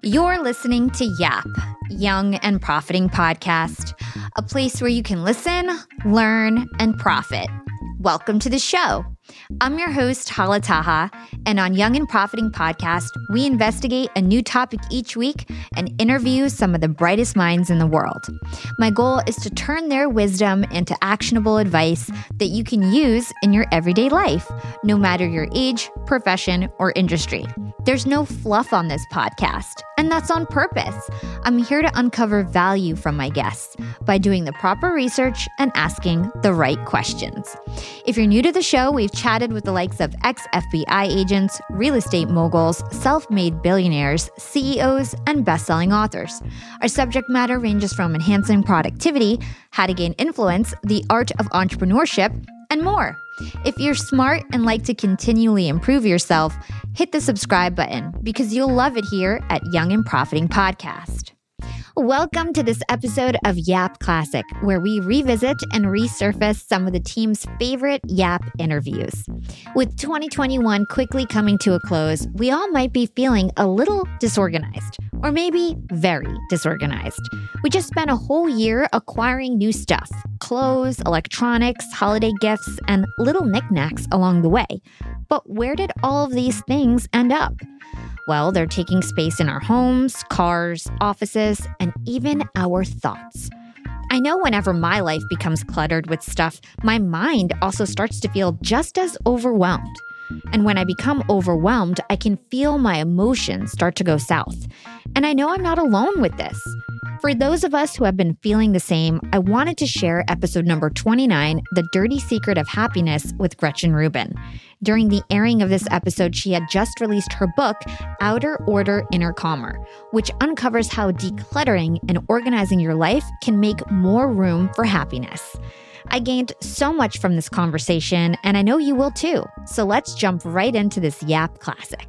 You're listening to Yap, Young and Profiting Podcast, a place where you can listen, learn, and profit. Welcome to the show. I'm your host, Hala Taha, and on Young and Profiting Podcast, we investigate a new topic each week and interview some of the brightest minds in the world. My goal is to turn their wisdom into actionable advice that you can use in your everyday life, no matter your age, profession, or industry. There's no fluff on this podcast, and that's on purpose. I'm here to uncover value from my guests by doing the proper research and asking the right questions. If you're new to the show, we've chatted with the likes of ex-FBI agents, real estate moguls, self-made billionaires, CEOs, and best-selling authors. Our subject matter ranges from enhancing productivity, how to gain influence, the art of entrepreneurship, and more. If you're smart and like to continually improve yourself, hit the subscribe button because you'll love it here at Young and Profiting Podcast. Welcome to this episode of Yap Classic, where we revisit and resurface some of the team's favorite Yap interviews. With 2021 quickly coming to a close, we all might be feeling a little disorganized, or maybe very disorganized. We just spent a whole year acquiring new stuff, clothes, electronics, holiday gifts, and little knickknacks along the way. But where did all of these things end up? Well, they're taking space in our homes, cars, offices, and even our thoughts. I know whenever my life becomes cluttered with stuff, my mind also starts to feel just as overwhelmed. And when I become overwhelmed, I can feel my emotions start to go south. And I know I'm not alone with this. For those of us who have been feeling the same, I wanted to share episode number 29, The Dirty Secret of Happiness, with Gretchen Rubin. During the airing of this episode, she had just released her book, Outer Order, Inner Calmer, which uncovers how decluttering and organizing your life can make more room for happiness. I gained so much from this conversation, and I know you will too. So let's jump right into this Yap Classic.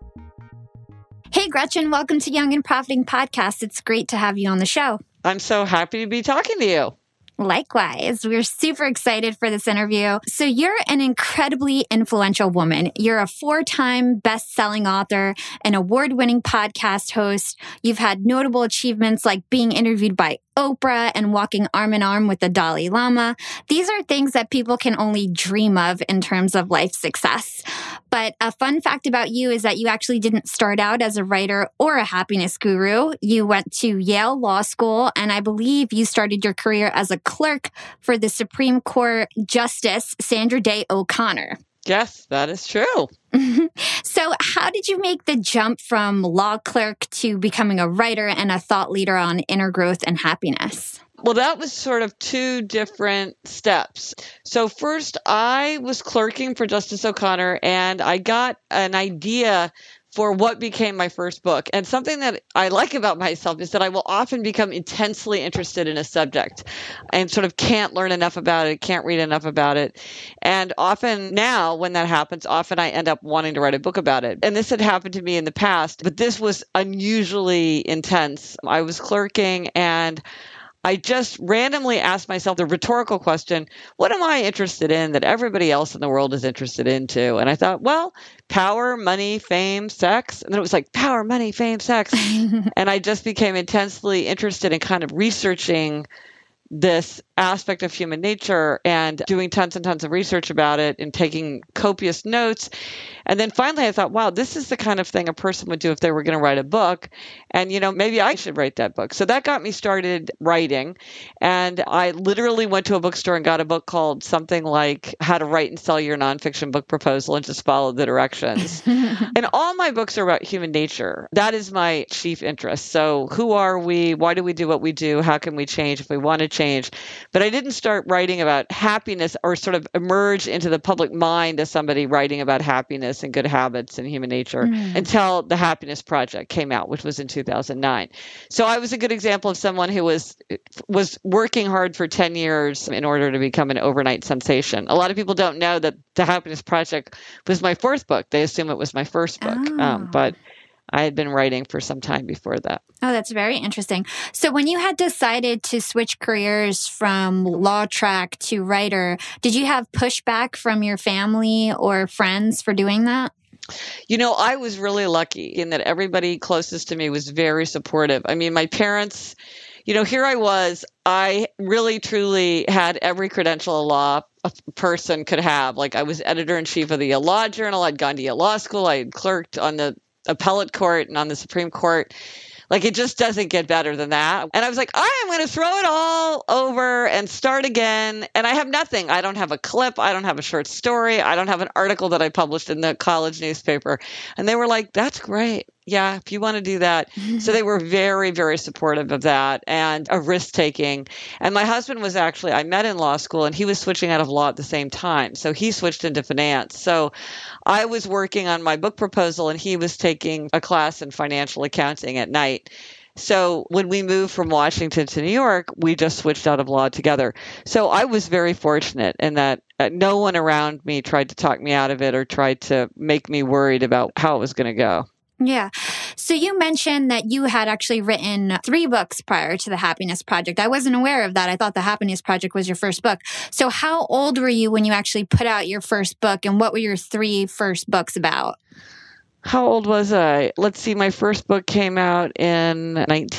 Hey, Gretchen, welcome to Young and Profiting Podcast. It's great to have you on the show. I'm so happy to be talking to you. Likewise, we're super excited for this interview. So you're an incredibly influential woman. You're a 4-time best-selling author, an award-winning podcast host. You've had notable achievements like being interviewed by Oprah and walking arm in arm with the Dalai Lama. These are things that people can only dream of in terms of life success. But a fun fact about you is that you actually didn't start out as a writer or a happiness guru. You went to Yale Law School, and I believe you started your career as a clerk for the Supreme Court Justice Sandra Day O'Connor. Yes, that is true. So how did you make the jump from law clerk to becoming a writer and a thought leader on inner growth and happiness? Well, that was sort of two different steps. So first, I was clerking for Justice O'Connor, and I got an idea for what became my first book. And something that I like about myself is that I will often become intensely interested in a subject and sort of can't learn enough about it, can't read enough about it. And often now when that happens, often I end up wanting to write a book about it. And this had happened to me in the past, but this was unusually intense. I was clerking, and I just randomly asked myself the rhetorical question, what am I interested in that everybody else in the world is interested in too? And I thought, well, power, money, fame, sex. And then it was like power, money, fame, sex. And I just became intensely interested in kind of researching this aspect of human nature and doing tons and tons of research about it and taking copious notes. And then finally I thought, wow, this is the kind of thing a person would do if they were going to write a book. And, maybe I should write that book. So that got me started writing. And I literally went to a bookstore and got a book called something like How to Write and Sell Your Nonfiction Book Proposal and Just Follow the Directions. And all my books are about human nature. That is my chief interest. So who are we? Why do we do what we do? How can we change if we want to change? But I didn't start writing about happiness or sort of emerge into the public mind as somebody writing about happiness and good habits and human nature until The Happiness Project came out, which was in 2009. So I was a good example of someone who was working hard for 10 years in order to become an overnight sensation. A lot of people don't know that The Happiness Project was my fourth book. They assume it was my first book. But I had been writing for some time before that. Oh, that's very interesting. So when you had decided to switch careers from law track to writer, did you have pushback from your family or friends for doing that? I was really lucky in that everybody closest to me was very supportive. I mean, my parents, here I was, I really truly had every credential a law person could have. Like, I was editor in chief of the Yale Law Journal. I'd gone to Yale Law School. I had clerked on the appellate court and on the Supreme Court. Like, it just doesn't get better than that. And I was like, I am going to throw it all over and start again. And I have nothing. I don't have a clip. I don't have a short story. I don't have an article that I published in the college newspaper. And they were like, that's great. Yeah, if you want to do that. So they were very, very supportive of that and of risk taking. And my husband was actually, I met in law school and he was switching out of law at the same time. So he switched into finance. So I was working on my book proposal and he was taking a class in financial accounting at night. So when we moved from Washington to New York, we just switched out of law together. So I was very fortunate in that no one around me tried to talk me out of it or tried to make me worried about how it was going to go. Yeah. So you mentioned that you had actually written 3 books prior to The Happiness Project. I wasn't aware of that. I thought The Happiness Project was your first book. So how old were you when you actually put out your first book, and what were your 3 first books about? How old was I? Let's see. My first book came out in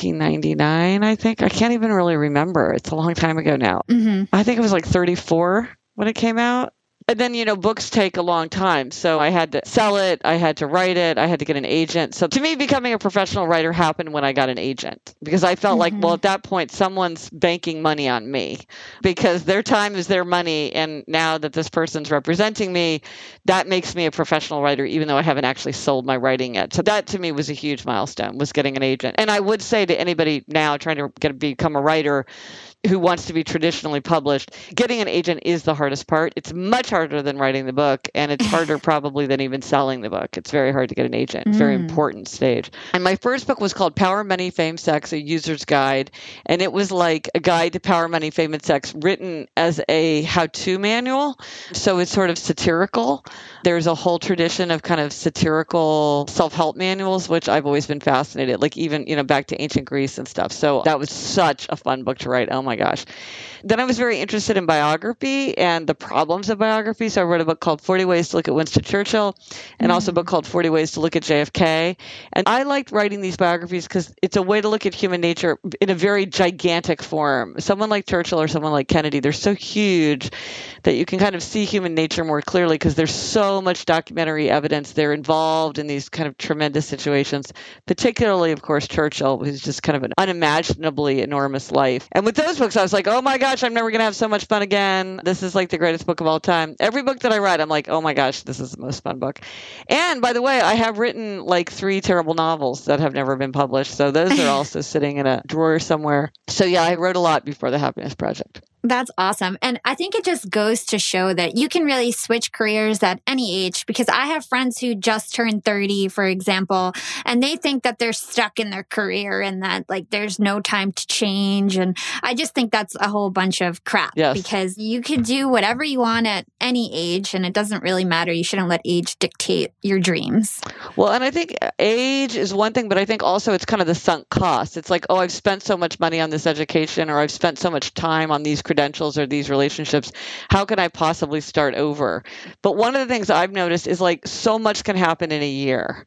1999, I think. I can't even really remember. It's a long time ago now. Mm-hmm. I think it was like 34 when it came out. And then, books take a long time. So I had to sell it. I had to write it. I had to get an agent. So to me, becoming a professional writer happened when I got an agent, because I felt like, well, at that point, someone's banking money on me because their time is their money. And now that this person's representing me, that makes me a professional writer, even though I haven't actually sold my writing yet. So that to me was a huge milestone, was getting an agent. And I would say to anybody now trying to become a writer who wants to be traditionally published, getting an agent is the hardest part. It's much harder than writing the book, and it's harder probably than even selling the book. It's very hard to get an agent. Very important stage. And my first book was called Power, Money, Fame, Sex, A User's Guide. And it was like a guide to power, money, fame, and sex written as a how-to manual. So it's sort of satirical. There's a whole tradition of kind of satirical self-help manuals, which I've always been fascinated, like even, back to ancient Greece and stuff. So that was such a fun book to write. Oh my gosh. Then I was very interested in biography and the problems of biography. So I wrote a book called 40 Ways to Look at Winston Churchill, and also a book called 40 Ways to Look at JFK. And I liked writing these biographies because it's a way to look at human nature in a very gigantic form. Someone like Churchill or someone like Kennedy, they're so huge that you can kind of see human nature more clearly because there's so much documentary evidence. They're involved in these kind of tremendous situations, particularly, of course, Churchill, who's just kind of an unimaginably enormous life. And with those books, I was like, oh my gosh, I'm never going to have so much fun again. This is like the greatest book of all time. Every book that I write, I'm like, oh my gosh, this is the most fun book. And by the way, I have written like 3 terrible novels that have never been published. So those are also sitting in a drawer somewhere. So yeah, I wrote a lot before The Happiness Project. That's awesome. And I think it just goes to show that you can really switch careers at any age, because I have friends who just turned 30, for example, and they think that they're stuck in their career and that like there's no time to change. And I just think that's a whole bunch of crap. Yes. Because you could do whatever you want at any age and it doesn't really matter. You shouldn't let age dictate your dreams. Well, and I think age is one thing, but I think also it's kind of the sunk cost. It's like, oh, I've spent so much money on this education, or I've spent so much time on these credentials or these relationships. How can I possibly start over? But one of the things I've noticed is like so much can happen in a year.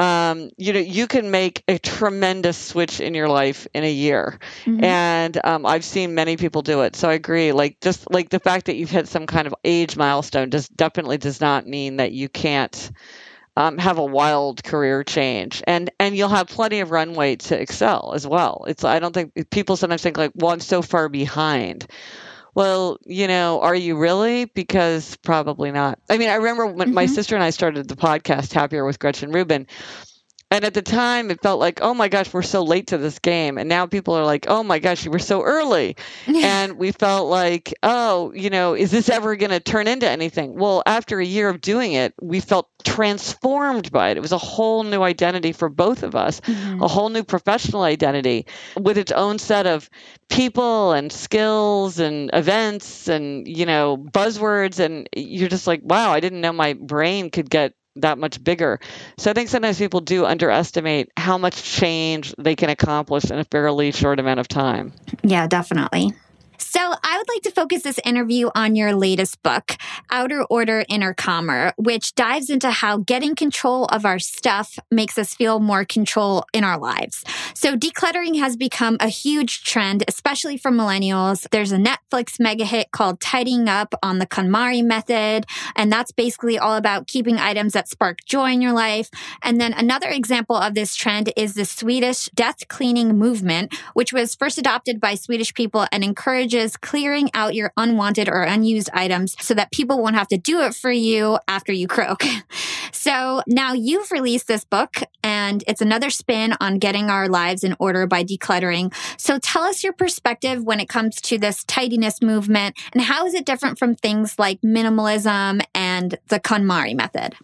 You can make a tremendous switch in your life in a year. And I've seen many people do it. So I agree. Like just like the fact that you've hit some kind of age milestone definitely does not mean that you can't have a wild career change, and you'll have plenty of runway to excel as well. I don't think people sometimes think like, well, I'm so far behind. Well, are you really? Because probably not. I mean, I remember when my sister and I started the podcast Happier with Gretchen Rubin. And at the time, it felt like, oh my gosh, we're so late to this game. And now people are like, oh my gosh, you were so early. And we felt like, oh, is this ever going to turn into anything? Well, after a year of doing it, we felt transformed by it. It was a whole new identity for both of us, a whole new professional identity with its own set of people and skills and events and, buzzwords. And you're just like, wow, I didn't know my brain could get that much bigger. So I think sometimes people do underestimate how much change they can accomplish in a fairly short amount of time. Yeah, definitely. So I would like to focus this interview on your latest book, Outer Order, Inner Calmer, which dives into how getting control of our stuff makes us feel more control in our lives. So decluttering has become a huge trend, especially for millennials. There's a Netflix mega hit called Tidying Up on the KonMari method, and that's basically all about keeping items that spark joy in your life. And then another example of this trend is the Swedish death cleaning movement, which was first adopted by Swedish people and encourages clearing out your unwanted or unused items so that people won't have to do it for you after you croak. So now you've released this book, and it's another spin on getting our lives in order by decluttering. So tell us your perspective when it comes to this tidiness movement, and how is it different from things like minimalism and the KonMari method?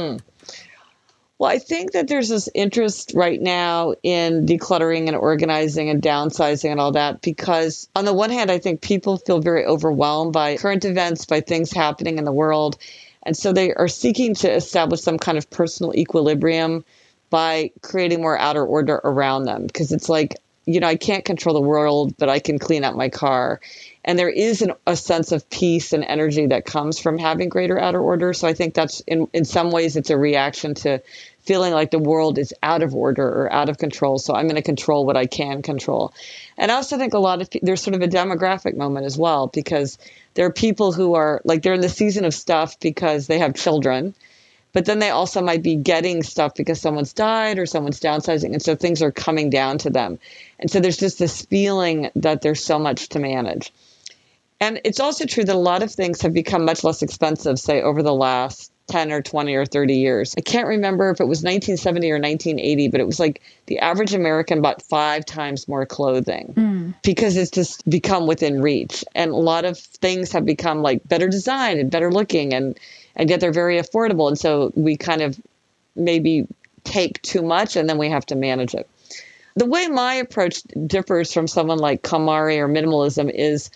Well, I think that there's this interest right now in decluttering and organizing and downsizing and all that, because on the one hand, I think people feel very overwhelmed by current events, by things happening in the world. And so they are seeking to establish some kind of personal equilibrium by creating more outer order around them. Because it's like, I can't control the world, but I can clean up my car. And there is a sense of peace and energy that comes from having greater outer order. So I think that's, in some ways, it's a reaction to feeling like the world is out of order or out of control. So I'm going to control what I can control. And I also think there's sort of a demographic moment as well, because there are people who are like, they're in the season of stuff because they have children, but then they also might be getting stuff because someone's died or someone's downsizing. And so things are coming down to them. And so there's just this feeling that there's so much to manage. And it's also true that a lot of things have become much less expensive, say, over the last 10 or 20 or 30 years. I can't remember if it was 1970 or 1980, but it was like the average American bought 5 times more clothing because it's just become within reach. And a lot of things have become like better designed and better looking, and yet they're very affordable. And so we kind of maybe take too much and then we have to manage it. The way my approach differs from someone like KonMari or minimalism is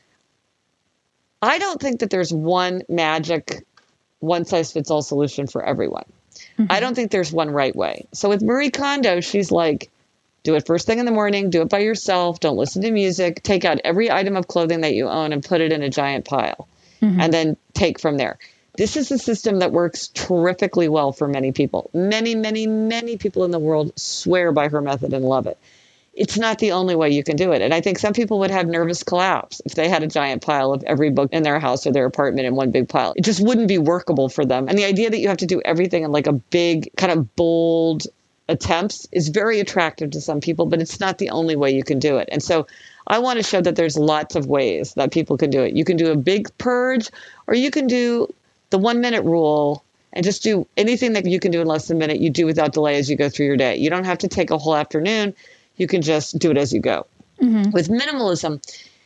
I don't think that there's one magic one-size-fits-all solution for everyone. I don't think there's one right way. So with Marie Kondo, she's like, do it first thing in the morning, do it by yourself, don't listen to music, take out every item of clothing that you own and put it in a giant pile, and then take from there. This is a system that works terrifically well for many people. Many, many, many people in the world swear by her method and love it. It's not the only way you can do it. And I think some people would have nervous collapse if they had a giant pile of every book in their house or their apartment in one big pile. It just wouldn't be workable for them. And the idea that you have to do everything in like a big kind of bold attempts is very attractive to some people, but it's not the only way you can do it. And so I want to show that there's lots of ways that people can do it. You can do a big purge, or you can do the 1-minute rule and just do anything that you can do in less than a minute, you do without delay as you go through your day. You don't have to take a whole afternoon. You can just do it as you go. With minimalism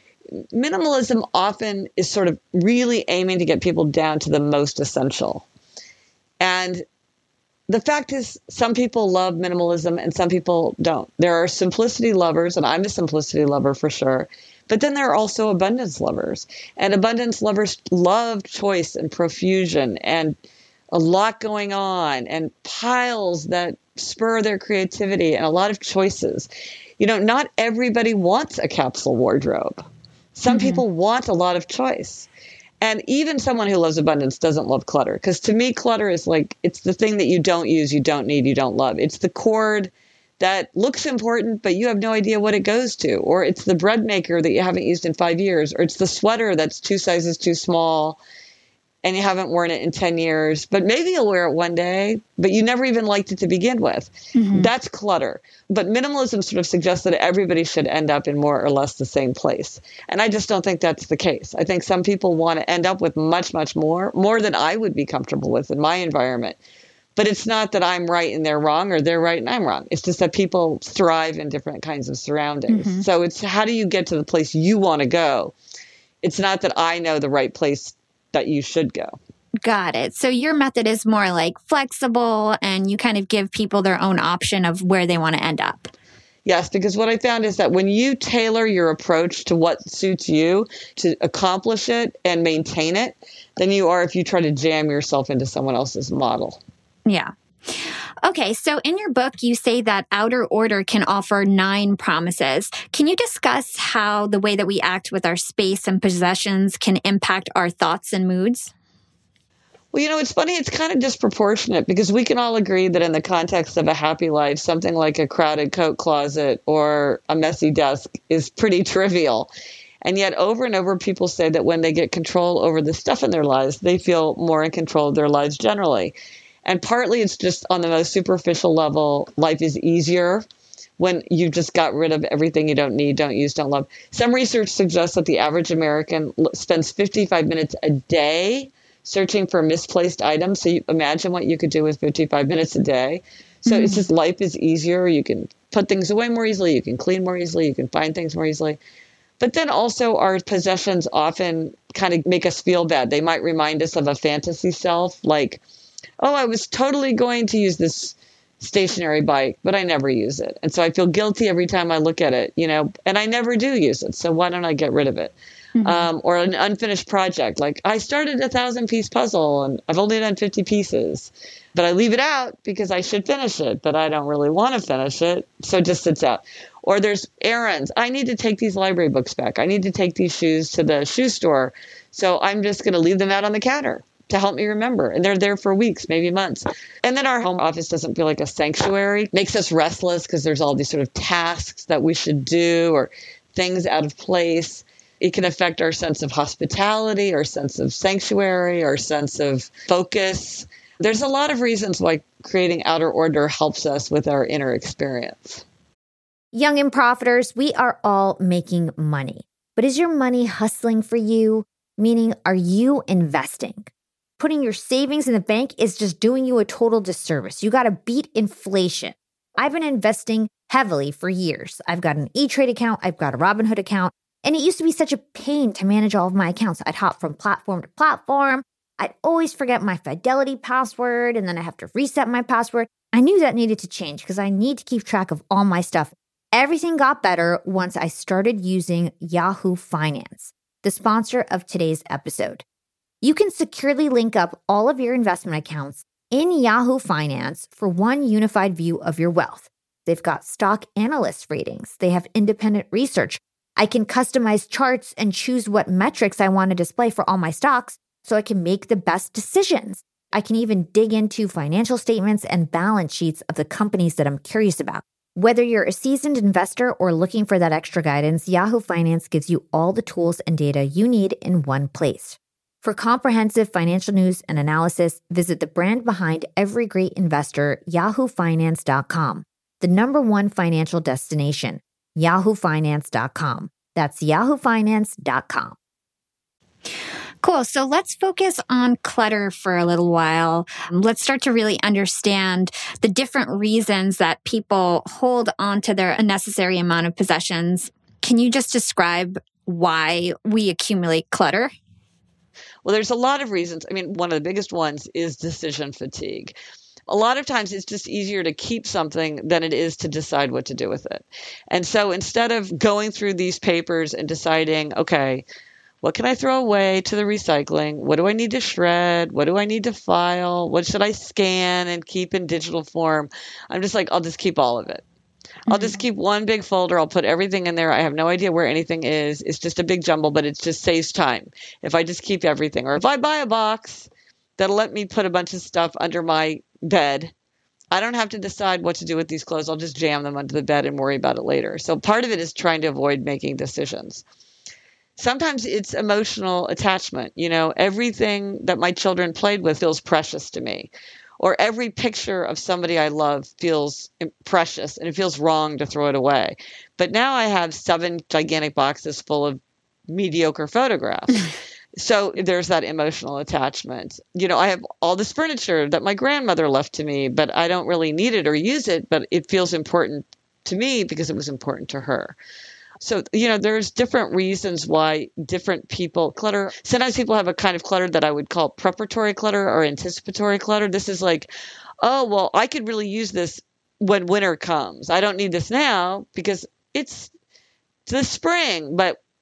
often is sort of really aiming to get people down to the most essential. And the fact is, some people love minimalism and some people don't. There are simplicity lovers, and I'm a simplicity lover for sure. But then there are also abundance lovers. And abundance lovers love choice and profusion and a lot going on and piles that spur their creativity and a lot of choices. Not everybody wants a capsule wardrobe. Some people want a lot of choice. And even someone who loves abundance doesn't love clutter. Because to me, clutter is like, it's the thing that you don't use, you don't need, you don't love. It's the cord that looks important, but you have no idea what it goes to. Or it's the bread maker that you haven't used in 5 years. Or it's the sweater that's 2 sizes too small and you haven't worn it in 10 years, but maybe you'll wear it one day, but you never even liked it to begin with. That's clutter. But minimalism sort of suggests that everybody should end up in more or less the same place. And I just don't think that's the case. I think some people want to end up with much, much more than I would be comfortable with in my environment. But it's not that I'm right and they're wrong, or they're right and I'm wrong. It's just that people thrive in different kinds of surroundings. So it's how do you get to the place you want to go? It's not that I know the right place that you should go. Got it. So your method is more like flexible, and you kind of give people their own option of where they want to end up. Yes, because what I found is that when you tailor your approach to what suits you to accomplish it and maintain it, than you are if you try to jam yourself into someone else's model. Yeah. Okay, so in your book, you say that outer order can offer 9 promises. Can you discuss how the way that we act with our space and possessions can impact our thoughts and moods? Well, it's funny. It's kind of disproportionate because we can all agree that in the context of a happy life, something like a crowded coat closet or a messy desk is pretty trivial. And yet, over and over, people say that when they get control over the stuff in their lives, they feel more in control of their lives generally. And partly it's just on the most superficial level, life is easier when you've just got rid of everything you don't need, don't use, don't love. Some research suggests that the average American spends 55 minutes a day searching for misplaced items. So you imagine what you could do with 55 minutes a day. So it's just life is easier. You can put things away more easily. You can clean more easily. You can find things more easily. But then also our possessions often kind of make us feel bad. They might remind us of a fantasy self, like, oh, I was totally going to use this stationary bike, but I never use it. And so I feel guilty every time I look at it, and I never do use it. So why don't I get rid of it? Or an unfinished project. Like I started a 1,000-piece puzzle and I've only done 50 pieces, but I leave it out because I should finish it, but I don't really want to finish it. So it just sits out. Or there's errands. I need to take these library books back. I need to take these shoes to the shoe store. So I'm just going to leave them out on the counter to help me remember. And they're there for weeks, maybe months. And then our home office doesn't feel like a sanctuary. Makes us restless because there's all these sort of tasks that we should do or things out of place. It can affect our sense of hospitality, our sense of sanctuary, our sense of focus. There's a lot of reasons why creating outer order helps us with our inner experience. Young and profiters, we are all making money. But is your money hustling for you? Meaning, are you investing? Putting your savings in the bank is just doing you a total disservice. You got to beat inflation. I've been investing heavily for years. I've got an E-Trade account. I've got a Robinhood account. And it used to be such a pain to manage all of my accounts. I'd hop from platform to platform. I'd always forget my Fidelity password, and then I have to reset my password. I knew that needed to change because I need to keep track of all my stuff. Everything got better once I started using Yahoo Finance, the sponsor of today's episode. You can securely link up all of your investment accounts in Yahoo Finance for one unified view of your wealth. They've got stock analyst ratings. They have independent research. I can customize charts and choose what metrics I want to display for all my stocks so I can make the best decisions. I can even dig into financial statements and balance sheets of the companies that I'm curious about. Whether you're a seasoned investor or looking for that extra guidance, Yahoo Finance gives you all the tools and data you need in one place. For comprehensive financial news and analysis, visit the brand behind every great investor, yahoofinance.com, the #1 financial destination, yahoofinance.com. That's yahoofinance.com. Cool. So let's focus on clutter for a little while. Let's start to really understand the different reasons that people hold on to their unnecessary amount of possessions. Can you just describe why we accumulate clutter? Well, there's a lot of reasons. I mean, one of the biggest ones is decision fatigue. A lot of times it's just easier to keep something than it is to decide what to do with it. And so instead of going through these papers and deciding, okay, what can I throw away to the recycling? What do I need to shred? What do I need to file? What should I scan and keep in digital form? I'm just like, I'll just keep all of it. I'll just keep one big folder. I'll put everything in there. I have no idea where anything is. It's just a big jumble, but it just saves time if I just keep everything. Or if I buy a box that'll let me put a bunch of stuff under my bed, I don't have to decide what to do with these clothes. I'll just jam them under the bed and worry about it later. So part of it is trying to avoid making decisions. Sometimes it's emotional attachment. Everything that my children played with feels precious to me. Or every picture of somebody I love feels precious and it feels wrong to throw it away. But now I have 7 gigantic boxes full of mediocre photographs. So there's that emotional attachment. I have all this furniture that my grandmother left to me, but I don't really need it or use it, but it feels important to me because it was important to her. So, there's different reasons why different people clutter. Sometimes people have a kind of clutter that I would call preparatory clutter or anticipatory clutter. This is like, oh, well, I could really use this when winter comes. I don't need this now because it's the spring, but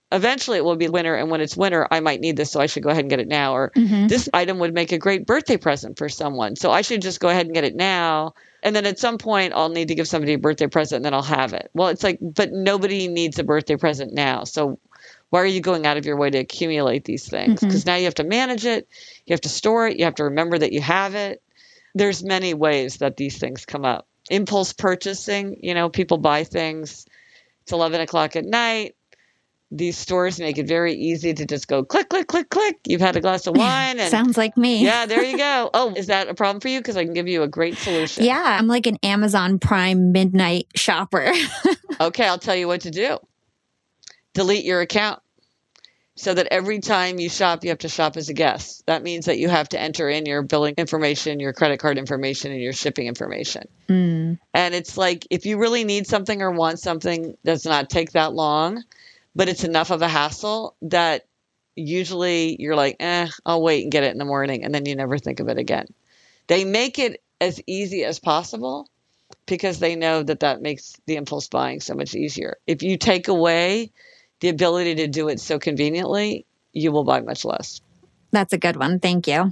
eventually it will be winter. And when it's winter, I might need this. So I should go ahead and get it now. Or Mm-hmm. this item would make a great birthday present for someone. So I should just go ahead and get it now. And then at some point, I'll need to give somebody a birthday present and then I'll have it. Well, it's like, but nobody needs a birthday present now. So why are you going out of your way to accumulate these things? Because now you have to manage it. You have to store it. You have to remember that you have it. There's many ways that these things come up. Impulse purchasing, people buy things. It's 11 o'clock at night. These stores make it very easy to just go click, click, click, click. You've had a glass of wine. And sounds like me. Yeah, there you go. Oh, is that a problem for you? Because I can give you a great solution. Yeah, I'm like an Amazon Prime midnight shopper. Okay, I'll tell you what to do. Delete your account so that every time you shop, you have to shop as a guest. That means that you have to enter in your billing information, your credit card information, and your shipping information. And it's like, if you really need something or want something, does not take that long, but it's enough of a hassle that usually you're like, I'll wait and get it in the morning. And then you never think of it again. They make it as easy as possible because they know that that makes the impulse buying so much easier. If you take away the ability to do it so conveniently, you will buy much less. That's a good one. Thank you.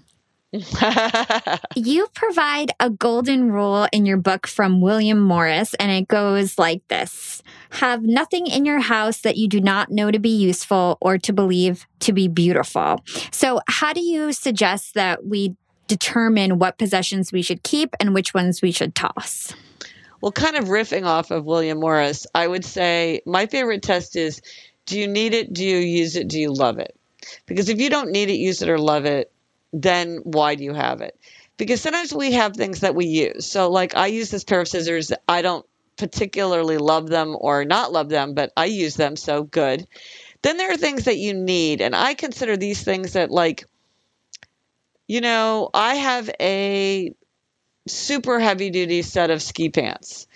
You provide a golden rule in your book from William Morris, and it goes like this. Have nothing in your house that you do not know to be useful or to believe to be beautiful. So how do you suggest that we determine what possessions we should keep and which ones we should toss? Well, kind of riffing off of William Morris, I would say my favorite test is, do you need it? Do you use it? Do you love it? Because if you don't need it, use it, or love it, then why do you have it? Because sometimes we have things that we use. So like I use this pair of scissors. I don't particularly love them or not love them, but I use them, so good. Then there are things that you need. And I consider these things that like, I have a super heavy duty set of ski pants.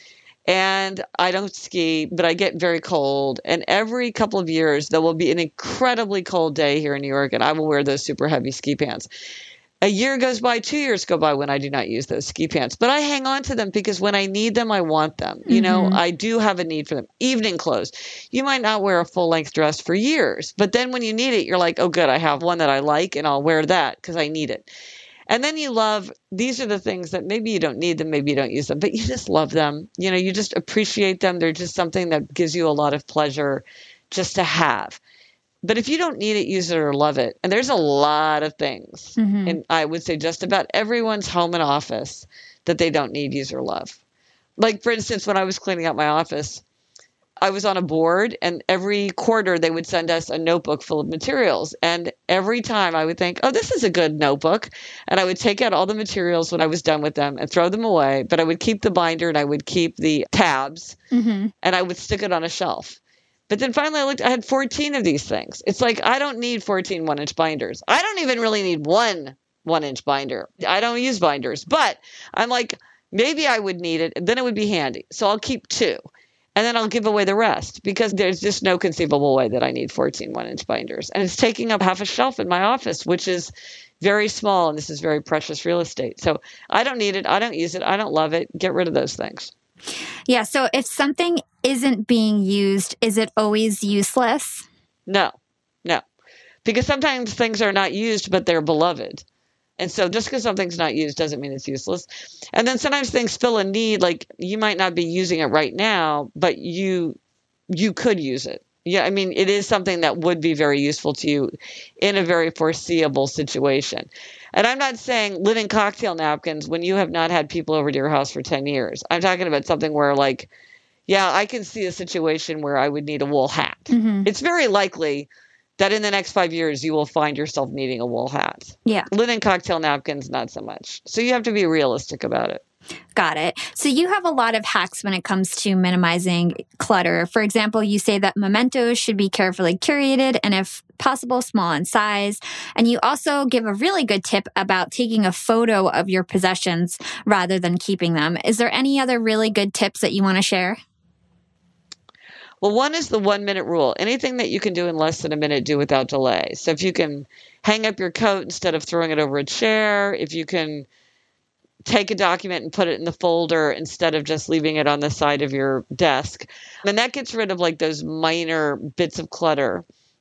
And I don't ski, but I get very cold. And every couple of years, there will be an incredibly cold day here in New York, and I will wear those super heavy ski pants. A year goes by, 2 years go by when I do not use those ski pants. But I hang on to them because when I need them, I want them. I do have a need for them. Evening clothes. You might not wear a full-length dress for years, but then when you need it, you're like, oh, good, I have one that I like, and I'll wear that because I need it. And then you love, these are the things that maybe you don't need them, maybe you don't use them, but you just love them. You just appreciate them. They're just something that gives you a lot of pleasure just to have. But if you don't need it, use it or love it. And there's a lot of things. And I would say just about everyone's home and office that they don't need, use, or love. Like, for instance, when I was cleaning out my office, I was on a board, and every quarter they would send us a notebook full of materials. And every time I would think, oh, this is a good notebook. And I would take out all the materials when I was done with them and throw them away. But I would keep the binder and I would keep the tabs and I would stick it on a shelf. But then finally I looked, I had 14 of these things. It's like, I don't need 14 1-inch binders. I don't even really need one 1-inch binder. I don't use binders, but I'm like, maybe I would need it. And then it would be handy. So I'll keep 2. And then I'll give away the rest because there's just no conceivable way that I need 14 1-inch binders. And it's taking up half a shelf in my office, which is very small. And this is very precious real estate. So I don't need it. I don't use it. I don't love it. Get rid of those things. Yeah. So if something isn't being used, is it always useless? No. Because sometimes things are not used, but they're beloved. And so just because something's not used doesn't mean it's useless. And then sometimes things fill a need, like you might not be using it right now, but you could use it. Yeah, I mean, it is something that would be very useful to you in a very foreseeable situation. And I'm not saying linen cocktail napkins when you have not had people over to your house for 10 years. I'm talking about something where like, yeah, I can see a situation where I would need a wool hat. It's very likely that in the next 5 years, you will find yourself needing a wool hat. Yeah. Linen cocktail napkins, not so much. So you have to be realistic about it. Got it. So you have a lot of hacks when it comes to minimizing clutter. For example, you say that mementos should be carefully curated and if possible, small in size. And you also give a really good tip about taking a photo of your possessions rather than keeping them. Is there any other really good tips that you want to share? Well, one is the 1-minute rule. Anything that you can do in less than a minute, do without delay. So if you can hang up your coat instead of throwing it over a chair, if you can take a document and put it in the folder instead of just leaving it on the side of your desk, and that gets rid of like those minor bits of clutter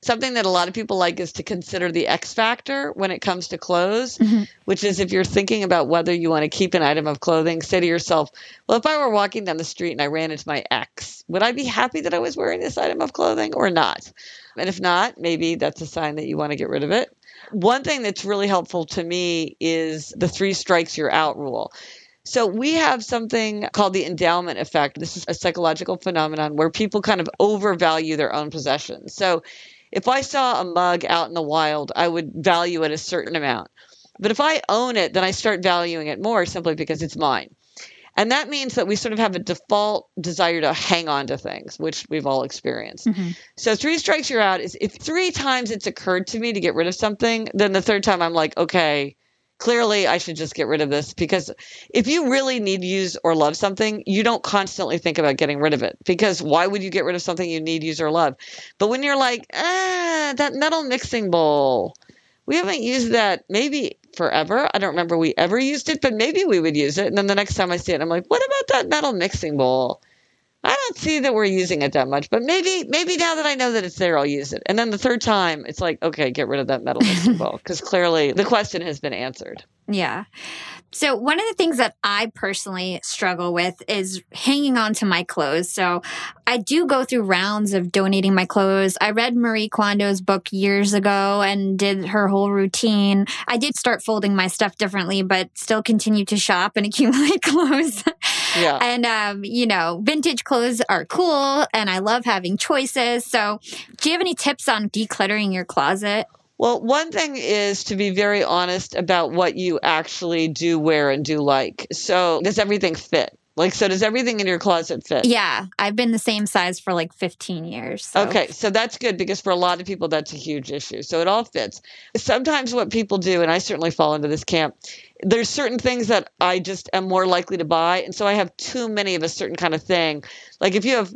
Something that a lot of people like is to consider the X factor when it comes to clothes, which is if you're thinking about whether you want to keep an item of clothing, say to yourself, well, if I were walking down the street and I ran into my ex, would I be happy that I was wearing this item of clothing or not? And if not, maybe that's a sign that you want to get rid of it. One thing that's really helpful to me is the 3 strikes you're out rule. So we have something called the endowment effect. This is a psychological phenomenon where people kind of overvalue their own possessions. So if I saw a mug out in the wild, I would value it a certain amount. But if I own it, then I start valuing it more simply because it's mine. And that means that we sort of have a default desire to hang on to things, which we've all experienced. So 3 strikes you're out is if 3 times it's occurred to me to get rid of something, then the 3rd time I'm like, okay, clearly I should just get rid of this. Because if you really need, use, or love something, you don't constantly think about getting rid of it. Because why would you get rid of something you need, use, or love? But when you're like, that metal mixing bowl, we haven't used that maybe forever. I don't remember we ever used it, but maybe we would use it. And then the next time I see it, I'm like, what about that metal mixing bowl? I don't see that we're using it that much, but maybe now that I know that it's there, I'll use it. And then the 3rd time, it's like, okay, get rid of that metal mixing bowl because clearly the question has been answered. Yeah. So one of the things that I personally struggle with is hanging on to my clothes. So I do go through rounds of donating my clothes. I read Marie Kondo's book years ago and did her whole routine. I did start folding my stuff differently, but still continue to shop and accumulate clothes. Yeah. And, vintage clothes are cool and I love having choices. So do you have any tips on decluttering your closet? Well, one thing is to be very honest about what you actually do wear and do like. So does everything fit? So does everything in your closet fit? Yeah, I've been the same size for 15 years. So. Okay, so that's good because for a lot of people, that's a huge issue. So it all fits. Sometimes what people do, and I certainly fall into this camp, there's certain things that I just am more likely to buy. And so I have too many of a certain kind of thing. Like if you have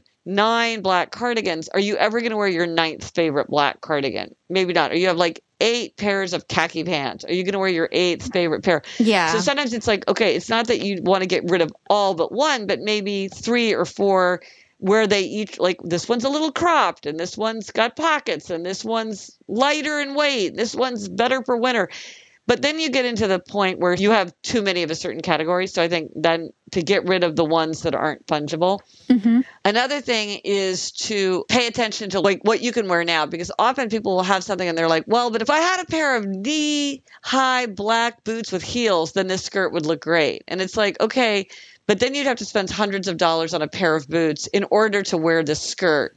9 black cardigans, are you ever going to wear your 9th favorite black cardigan? Maybe not. Or you have 8 pairs of khaki pants. Are you going to wear your 8th favorite pair? Yeah. So sometimes it's like, okay, it's not that you want to get rid of all but one, but maybe 3 or 4 where they each, this one's a little cropped and this one's got pockets and this one's lighter in weight. This one's better for winter. But then you get into the point where you have too many of a certain category. So I think then to get rid of the ones that aren't fungible. Another thing is to pay attention to what you can wear now, because often people will have something and they're like, well, but if I had a pair of knee-high black boots with heels, then this skirt would look great. And it's like, okay, but then you'd have to spend hundreds of dollars on a pair of boots in order to wear this skirt.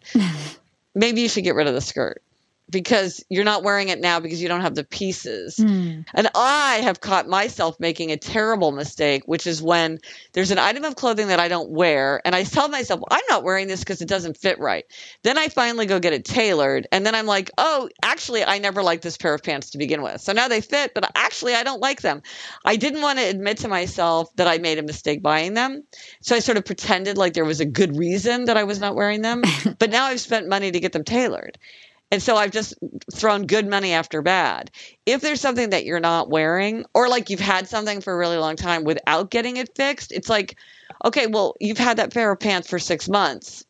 Maybe you should get rid of the skirt. Because you're not wearing it now because you don't have the pieces. And I have caught myself making a terrible mistake, which is when there's an item of clothing that I don't wear and I tell myself, well, I'm not wearing this because it doesn't fit right. Then I finally go get it tailored. And then I'm like, oh, actually, I never liked this pair of pants to begin with. So now they fit, but actually I don't like them. I didn't want to admit to myself that I made a mistake buying them. So I sort of pretended like there was a good reason that I was not wearing them. But now I've spent money to get them tailored. And so I've just thrown good money after bad. If there's something that you're not wearing, or you've had something for a really long time without getting it fixed, it's like, okay, well, you've had that pair of pants for 6 months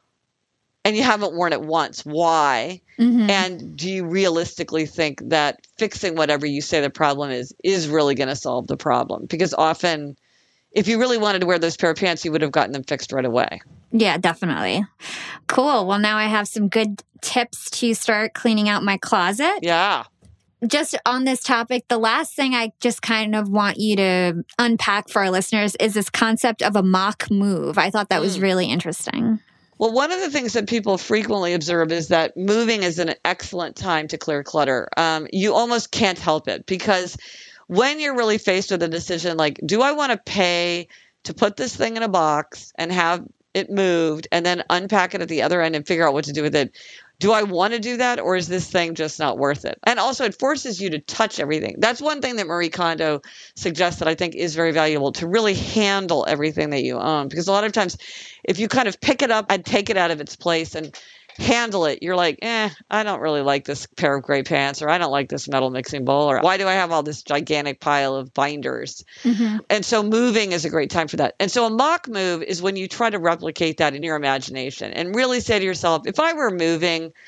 and you haven't worn it once. Why? And do you realistically think that fixing whatever you say the problem is really going to solve the problem? Because often, if you really wanted to wear those pair of pants, you would have gotten them fixed right away. Yeah, definitely. Cool. Well, now I have some good tips to start cleaning out my closet. Yeah. Just on this topic, the last thing I just kind of want you to unpack for our listeners is this concept of a mock move. I thought that was really interesting. Well, one of the things that people frequently observe is that moving is an excellent time to clear clutter. You almost can't help it because when you're really faced with a decision like, do I want to pay to put this thing in a box and have it moved and then unpack it at the other end and figure out what to do with it? Do I want to do that, or is this thing just not worth it? And also it forces you to touch everything. That's one thing that Marie Kondo suggests that I think is very valuable, to really handle everything that you own. Because a lot of times if you kind of pick it up and take it out of its place and handle it, you're like, I don't really like this pair of gray pants, or I don't like this metal mixing bowl, or why do I have all this gigantic pile of binders? And so moving is a great time for that. And so a mock move is when you try to replicate that in your imagination and really say to yourself, if I were moving,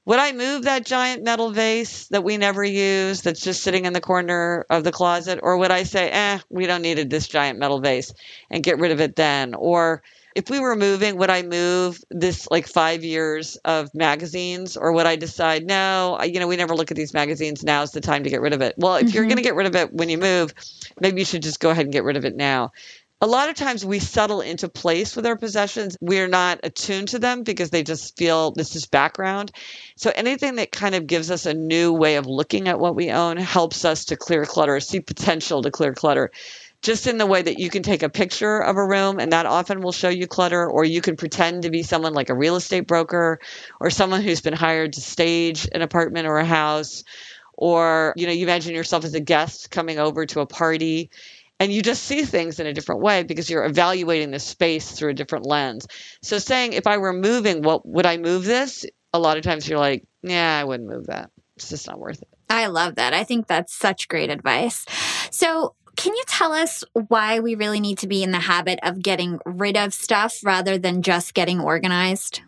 Would I move that giant metal vase that we never use that's just sitting in the corner of the closet? Or would I say, we don't need this giant metal vase and get rid of it then? Or if we were moving, would I move this like 5 years of magazines? Or would I decide, no, we never look at these magazines. Now's the time to get rid of it. Well, if you're going to get rid of it when you move, maybe you should just go ahead and get rid of it now. A lot of times we settle into place with our possessions. We're not attuned to them because they just feel this is background. So anything that kind of gives us a new way of looking at what we own helps us to clear clutter, see potential to clear clutter. Just in the way that you can take a picture of a room and that often will show you clutter, or you can pretend to be someone like a real estate broker or someone who's been hired to stage an apartment or a house, or, you imagine yourself as a guest coming over to a party. And you just see things in a different way because you're evaluating the space through a different lens. So saying, if I were moving, would I move this? A lot of times you're like, yeah, I wouldn't move that. It's just not worth it. I love that. I think that's such great advice. So can you tell us why we really need to be in the habit of getting rid of stuff rather than just getting organized?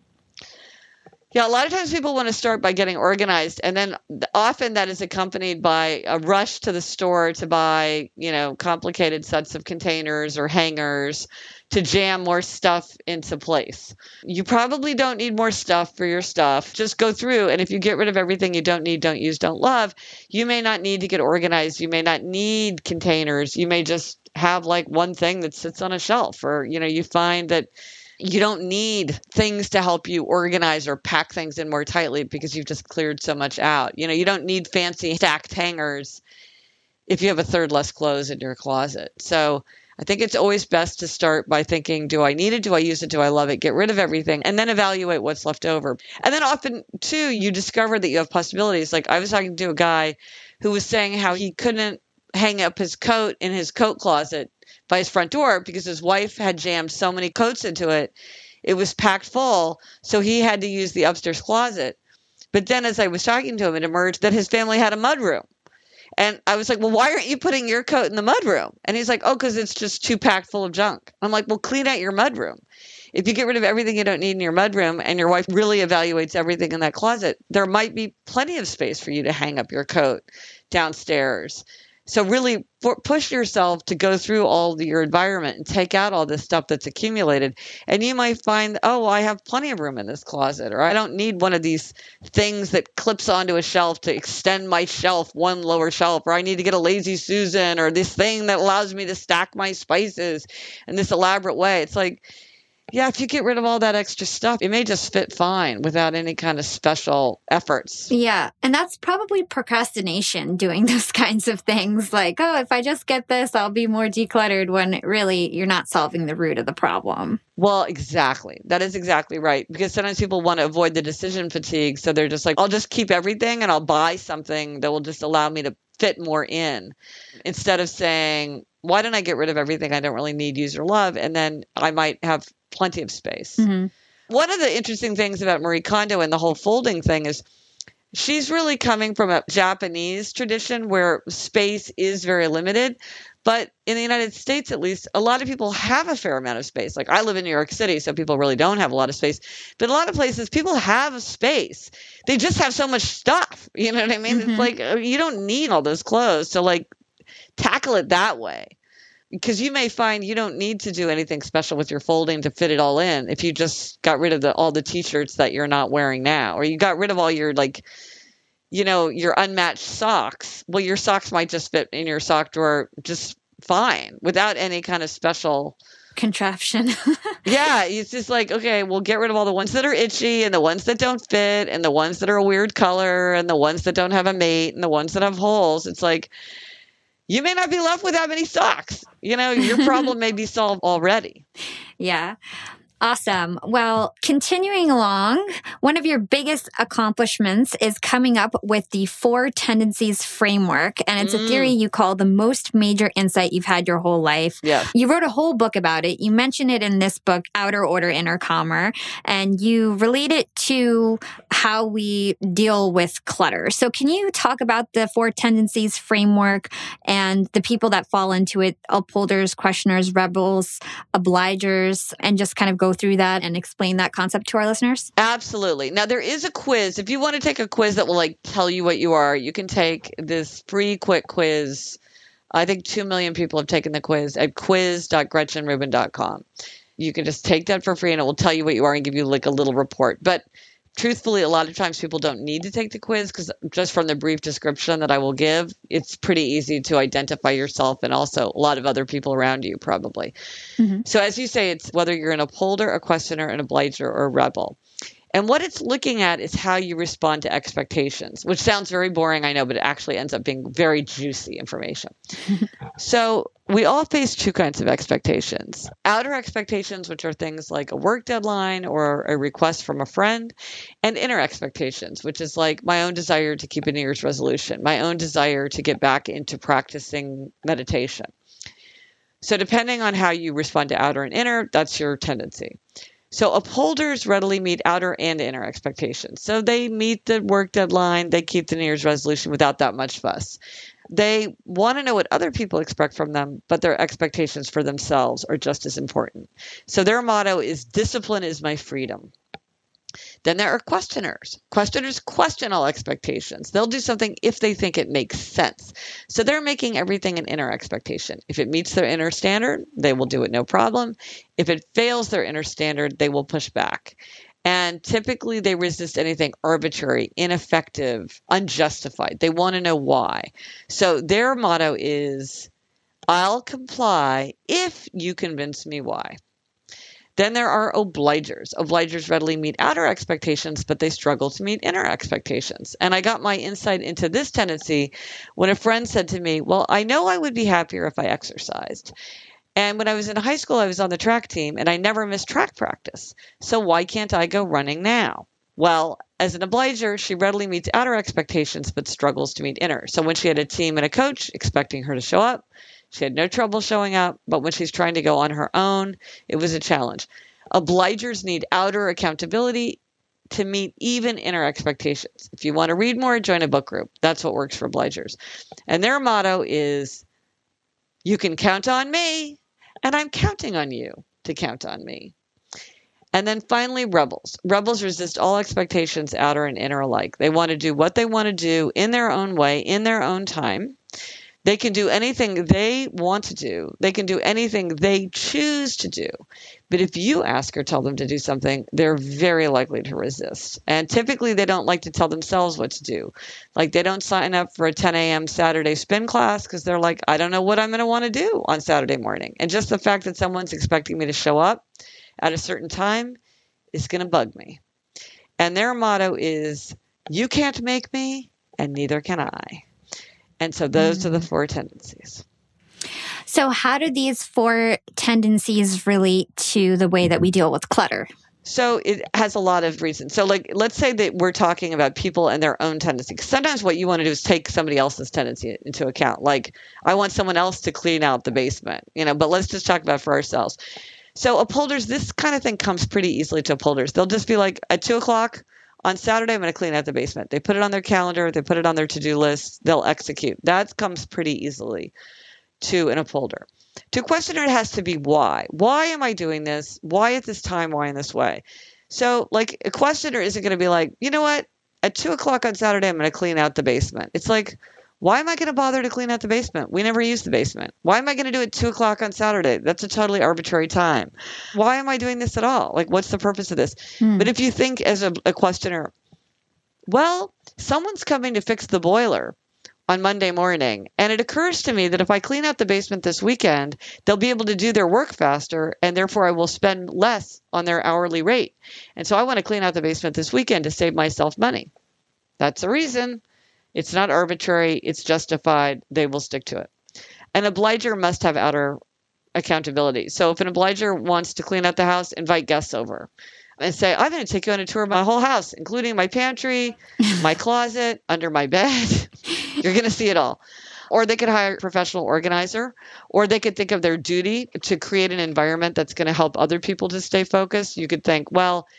Yeah, a lot of times people want to start by getting organized, and then often that is accompanied by a rush to the store to buy, complicated sets of containers or hangers to jam more stuff into place. You probably don't need more stuff for your stuff. Just go through, and if you get rid of everything you don't need, don't use, don't love, you may not need to get organized. You may not need containers. You may just have like one thing that sits on a shelf, or, you find that you don't need things to help you organize or pack things in more tightly because you've just cleared so much out. You don't need fancy stacked hangers if you have a third less clothes in your closet. So I think it's always best to start by thinking, do I need it? Do I use it? Do I love it? Get rid of everything and then evaluate what's left over. And then often, too, you discover that you have possibilities. Like I was talking to a guy who was saying how he couldn't hang up his coat in his coat closet by his front door because his wife had jammed so many coats into it. It was packed full, so he had to use the upstairs closet. But then as I was talking to him, it emerged that his family had a mudroom. And I was like, well, why aren't you putting your coat in the mudroom? And he's like, oh, because it's just too packed full of junk. I'm like, well, clean out your mudroom. If you get rid of everything you don't need in your mudroom and your wife really evaluates everything in that closet, there might be plenty of space for you to hang up your coat downstairs. So really push yourself to go through all your environment and take out all this stuff that's accumulated. And you might find, oh, I have plenty of room in this closet, or I don't need one of these things that clips onto a shelf to extend my shelf, one lower shelf, or I need to get a Lazy Susan, or this thing that allows me to stack my spices in this elaborate way. It's like, yeah, if you get rid of all that extra stuff, it may just fit fine without any kind of special efforts. Yeah. And that's probably procrastination, doing those kinds of things. Like, oh, if I just get this, I'll be more decluttered, when really you're not solving the root of the problem. Well, exactly. That is exactly right. Because sometimes people want to avoid the decision fatigue. So they're just like, I'll just keep everything and I'll buy something that will just allow me to fit more in, instead of saying, why don't I get rid of everything I don't really need, use, or love? And then I might have plenty of space. Mm-hmm. One of the interesting things about Marie Kondo and the whole folding thing is she's really coming from a Japanese tradition where space is very limited. But in the United States, at least, a lot of people have a fair amount of space. Like I live in New York City, so people really don't have a lot of space. But a lot of places, people have space. They just have so much stuff. You know what I mean? Mm-hmm. It's like, you don't need all those clothes. So like, tackle it that way. Because you may find you don't need to do anything special with your folding to fit it all in if you just got rid of all the T-shirts that you're not wearing now, or you got rid of all your your unmatched socks. Well, your socks might just fit in your sock drawer just fine without any kind of special contraption. Yeah, it's just like, okay, we'll get rid of all the ones that are itchy and the ones that don't fit and the ones that are a weird color and the ones that don't have a mate and the ones that have holes. It's like, you may not be left with that many socks. Your problem may be solved already. Yeah. Awesome. Well, continuing along, one of your biggest accomplishments is coming up with the 4 Tendencies framework. And it's a theory you call the most major insight you've had your whole life. Yeah. You wrote a whole book about it. You mention it in this book, Outer Order, Inner Calmer, and you relate it to how we deal with clutter. So can you talk about the 4 Tendencies framework and the people that fall into it, upholders, questioners, rebels, obligers, and just kind of go through that and explain that concept to our listeners? Absolutely. Now, there is a quiz. If you want to take a quiz that will tell you what you are, you can take this free quick quiz. I think 2 million people have taken the quiz at quiz.gretchenrubin.com. You can just take that for free and it will tell you what you are and give you a little report. But truthfully, a lot of times people don't need to take the quiz because just from the brief description that I will give, it's pretty easy to identify yourself and also a lot of other people around you probably. Mm-hmm. So as you say, it's whether you're an upholder, a questioner, an obliger, or a rebel. And what it's looking at is how you respond to expectations, which sounds very boring, I know, but it actually ends up being very juicy information. So we all face two kinds of expectations. Outer expectations, which are things like a work deadline or a request from a friend, and inner expectations, which is like my own desire to keep a New Year's resolution, my own desire to get back into practicing meditation. So depending on how you respond to outer and inner, that's your tendency. So upholders readily meet outer and inner expectations. So they meet the work deadline, they keep the New Year's resolution without that much fuss. They want to know what other people expect from them, but their expectations for themselves are just as important. So their motto is discipline is my freedom. Then there are questioners. Questioners question all expectations. They'll do something if they think it makes sense. So they're making everything an inner expectation. If it meets their inner standard, they will do it no problem. If it fails their inner standard, they will push back. And typically they resist anything arbitrary, ineffective, unjustified. They want to know why. So their motto is, I'll comply if you convince me why. Then there are obligers. Obligers readily meet outer expectations, but they struggle to meet inner expectations. And I got my insight into this tendency when a friend said to me, well, I know I would be happier if I exercised. And when I was in high school, I was on the track team and I never missed track practice. So why can't I go running now? Well, as an obliger, she readily meets outer expectations, but struggles to meet inner. So when she had a team and a coach expecting her to show up, she had no trouble showing up, but when she's trying to go on her own, it was a challenge. Obligers need outer accountability to meet even inner expectations. If you want to read more, join a book group. That's what works for obligers. And their motto is, you can count on me, and I'm counting on you to count on me. And then finally, rebels. Rebels resist all expectations, outer and inner alike. They want to do what they want to do in their own way, in their own time. They can do anything they want to do. They can do anything they choose to do. But if you ask or tell them to do something, they're very likely to resist. And typically they don't like to tell themselves what to do. Like they don't sign up for a 10 a.m. Saturday spin class because they're like, I don't know what I'm going to want to do on Saturday morning. And just the fact that someone's expecting me to show up at a certain time is going to bug me. And their motto is, you can't make me, and neither can I. And so those are the four tendencies. So how do these four tendencies relate to the way that we deal with clutter? So it has a lot of reasons. So let's say that we're talking about people and their own tendencies. Sometimes what you want to do is take somebody else's tendency into account. Like I want someone else to clean out the basement, but let's just talk about it for ourselves. So upholders, this kind of thing comes pretty easily to upholders. They'll just be like, at 2:00 on Saturday, I'm going to clean out the basement. They put it on their calendar. They put it on their to-do list. They'll execute. That comes pretty easily to an upholder. To a questioner, it has to be why. Why am I doing this? Why at this time? Why in this way? So like a questioner isn't going to be like, you know what? At 2:00 on Saturday, I'm going to clean out the basement. It's like, why am I going to bother to clean out the basement? We never use the basement. Why am I going to do it 2:00 on Saturday? That's a totally arbitrary time. Why am I doing this at all? Like, what's the purpose of this? But if you think as a questioner, well, someone's coming to fix the boiler on Monday morning, and it occurs to me that if I clean out the basement this weekend, they'll be able to do their work faster, and therefore I will spend less on their hourly rate. And so I want to clean out the basement this weekend to save myself money. That's the reason. It's not arbitrary. It's justified. They will stick to it. An obliger must have outer accountability. So if an obliger wants to clean out the house, invite guests over and say, I'm going to take you on a tour of my whole house, including my pantry, my closet, under my bed. You're going to see it all. Or they could hire a professional organizer, or they could think of their duty to create an environment that's going to help other people to stay focused. You could think, well,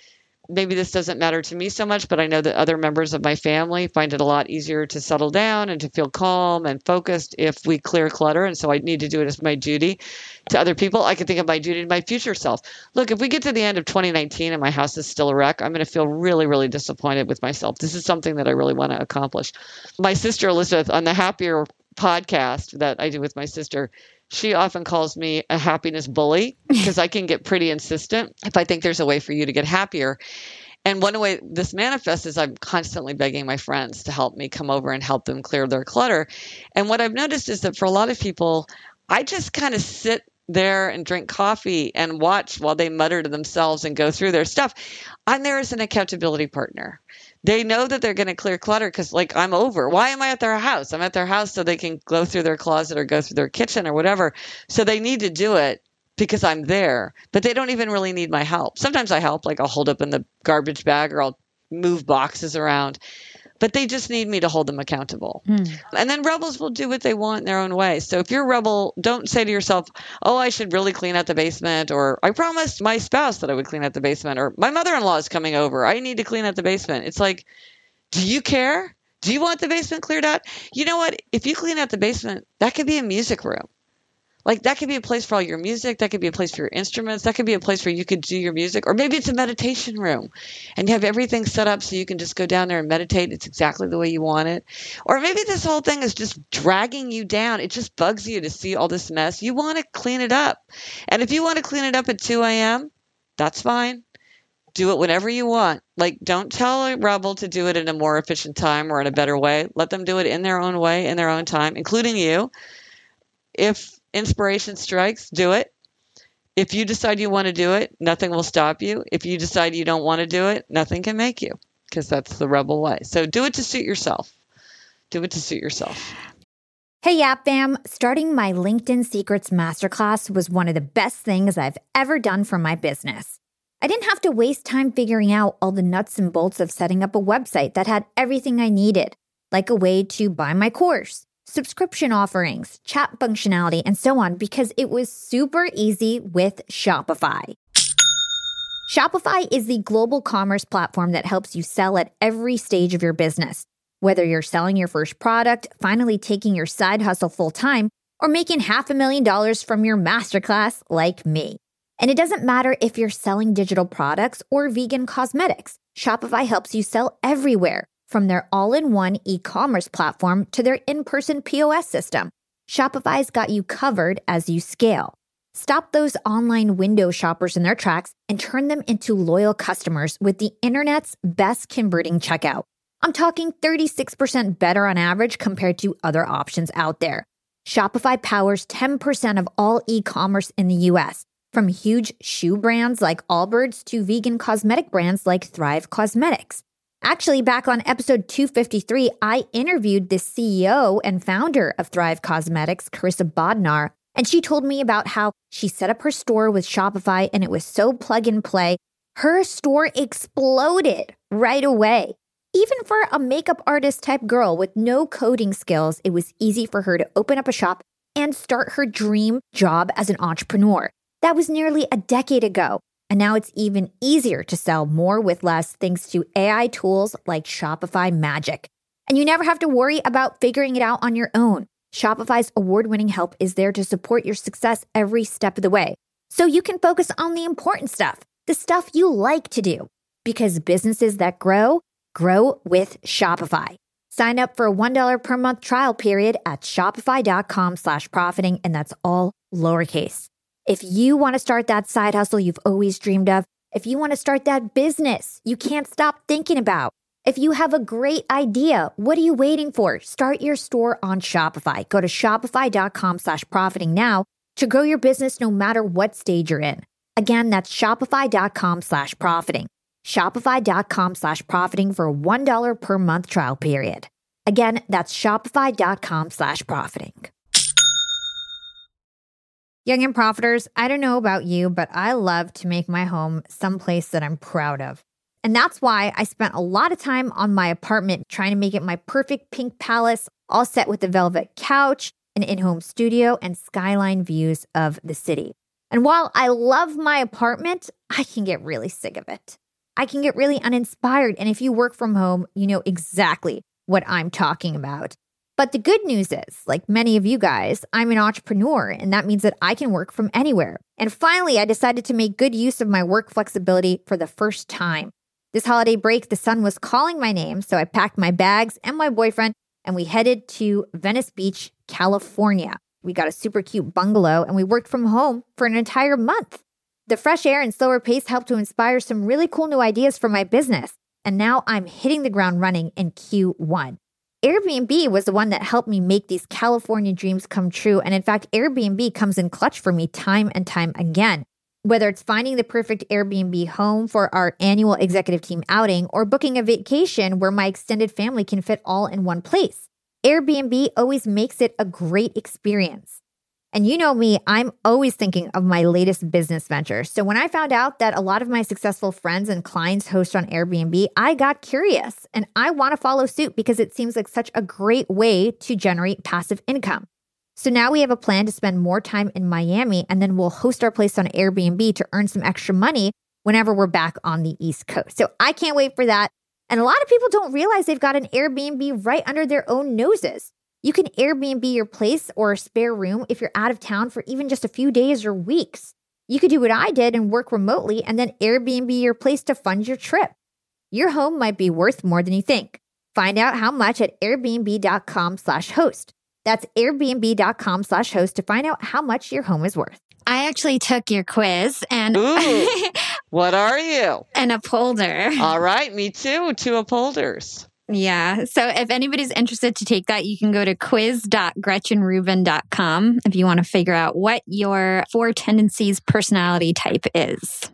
maybe this doesn't matter to me so much, but I know that other members of my family find it a lot easier to settle down and to feel calm and focused if we clear clutter. And so I need to do it as my duty to other people. I can think of my duty to my future self. Look, if we get to the end of 2019 and my house is still a wreck, I'm going to feel really, really disappointed with myself. This is something that I really want to accomplish. My sister, Elizabeth, on the Happier podcast that I do with my sister, she often calls me a happiness bully because I can get pretty insistent if I think there's a way for you to get happier. And one way this manifests is I'm constantly begging my friends to help me come over and help them clear their clutter. And what I've noticed is that for a lot of people, I just kind of sit there and drink coffee and watch while they mutter to themselves and go through their stuff. I'm there as an accountability partner. They know that they're going to clear clutter because, like, I'm over. Why am I at their house? I'm at their house so they can go through their closet or go through their kitchen or whatever. So they need to do it because I'm there, but they don't even really need my help. Sometimes I help, like I'll hold up in the garbage bag or I'll move boxes around, but they just need me to hold them accountable. And then rebels will do what they want in their own way. So if you're a rebel, don't say to yourself, oh, I should really clean out the basement, or I promised my spouse that I would clean out the basement, or my mother-in-law is coming over. I need to clean out the basement. It's like, do you care? Do you want the basement cleared out? You know what? If you clean out the basement, that could be a music room. Like that could be a place for all your music. That could be a place for your instruments. That could be a place where you could do your music. Or maybe it's a meditation room and you have everything set up so you can just go down there and meditate. It's exactly the way you want it. Or maybe this whole thing is just dragging you down. It just bugs you to see all this mess. You want to clean it up. And if you want to clean it up at 2 a.m., that's fine. Do it whenever you want. Like, don't tell a rebel to do it in a more efficient time or in a better way. Let them do it in their own way, in their own time, including you. If inspiration strikes, do it. If you decide you want to do it, nothing will stop you. If you decide you don't want to do it, nothing can make you, because that's the rebel way. So do it to suit yourself. Do it to suit yourself. Hey, Yap Fam. Starting my LinkedIn Secrets Masterclass was one of the best things I've ever done for my business. I didn't have to waste time figuring out all the nuts and bolts of setting up a website that had everything I needed, like a way to buy my course, subscription offerings, chat functionality, and so on, because it was super easy with Shopify. Shopify is the global commerce platform that helps you sell at every stage of your business. Whether you're selling your first product, finally taking your side hustle full-time, or making $500,000 from your masterclass like me. And it doesn't matter if you're selling digital products or vegan cosmetics. Shopify helps you sell everywhere, from their all-in-one e-commerce platform to their in-person POS system. Shopify's got you covered as you scale. Stop those online window shoppers in their tracks and turn them into loyal customers with the internet's best converting checkout. I'm talking 36% better on average compared to other options out there. Shopify powers 10% of all e-commerce in the US, from huge shoe brands like Allbirds to vegan cosmetic brands like Thrive Cosmetics. Actually, back on episode 253, I interviewed the CEO and founder of Thrive Cosmetics, Carissa Bodnar, and she told me about how she set up her store with Shopify and it was so plug and play. Her store exploded right away. Even for a makeup artist type girl with no coding skills, it was easy for her to open up a shop and start her dream job as an entrepreneur. That was nearly a decade ago. And now it's even easier to sell more with less thanks to AI tools like Shopify Magic. And you never have to worry about figuring it out on your own. Shopify's award-winning help is there to support your success every step of the way. So you can focus on the important stuff, the stuff you like to do. Because businesses that grow with Shopify. Sign up for a $1 per month trial period at shopify.com/profiting, and that's all lowercase. If you want to start that side hustle you've always dreamed of, if you want to start that business you can't stop thinking about, if you have a great idea, what are you waiting for? Start your store on Shopify. Go to shopify.com/profiting now to grow your business no matter what stage you're in. Again, that's shopify.com/profiting. Shopify.com/profiting for a $1 per month trial period. Again, that's shopify.com/profiting. Young and Profiters, I don't know about you, but I love to make my home someplace that I'm proud of. And that's why I spent a lot of time on my apartment trying to make it my perfect pink palace, all set with a velvet couch, an in-home studio, and skyline views of the city. And while I love my apartment, I can get really sick of it. I can get really uninspired. And if you work from home, you know exactly what I'm talking about. But the good news is, like many of you guys, I'm an entrepreneur, and that means that I can work from anywhere. And finally, I decided to make good use of my work flexibility for the first time. This holiday break, the sun was calling my name, so I packed my bags and my boyfriend, and we headed to Venice Beach, California. We got a super cute bungalow, and we worked from home for an entire month. The fresh air and slower pace helped to inspire some really cool new ideas for my business, and now I'm hitting the ground running in Q1. Airbnb was the one that helped me make these California dreams come true. And in fact, Airbnb comes in clutch for me time and time again. Whether it's finding the perfect Airbnb home for our annual executive team outing or booking a vacation where my extended family can fit all in one place, Airbnb always makes it a great experience. And you know me, I'm always thinking of my latest business venture. So when I found out that a lot of my successful friends and clients host on Airbnb, I got curious and I want to follow suit because it seems like such a great way to generate passive income. So now we have a plan to spend more time in Miami, and then we'll host our place on Airbnb to earn some extra money whenever we're back on the East Coast. So I can't wait for that. And a lot of people don't realize they've got an Airbnb right under their own noses. You can Airbnb your place or a spare room if you're out of town for even just a few days or weeks. You could do what I did and work remotely and then Airbnb your place to fund your trip. Your home might be worth more than you think. Find out how much at airbnb.com/host. That's airbnb.com/host to find out how much your home is worth. I actually took your quiz and Ooh, what are you? an upholder. All right, me too. 2 upholders. Yeah. So if anybody's interested to take that, you can go to quiz.gretchenrubin.com if you want to figure out what your 4 tendencies personality type is.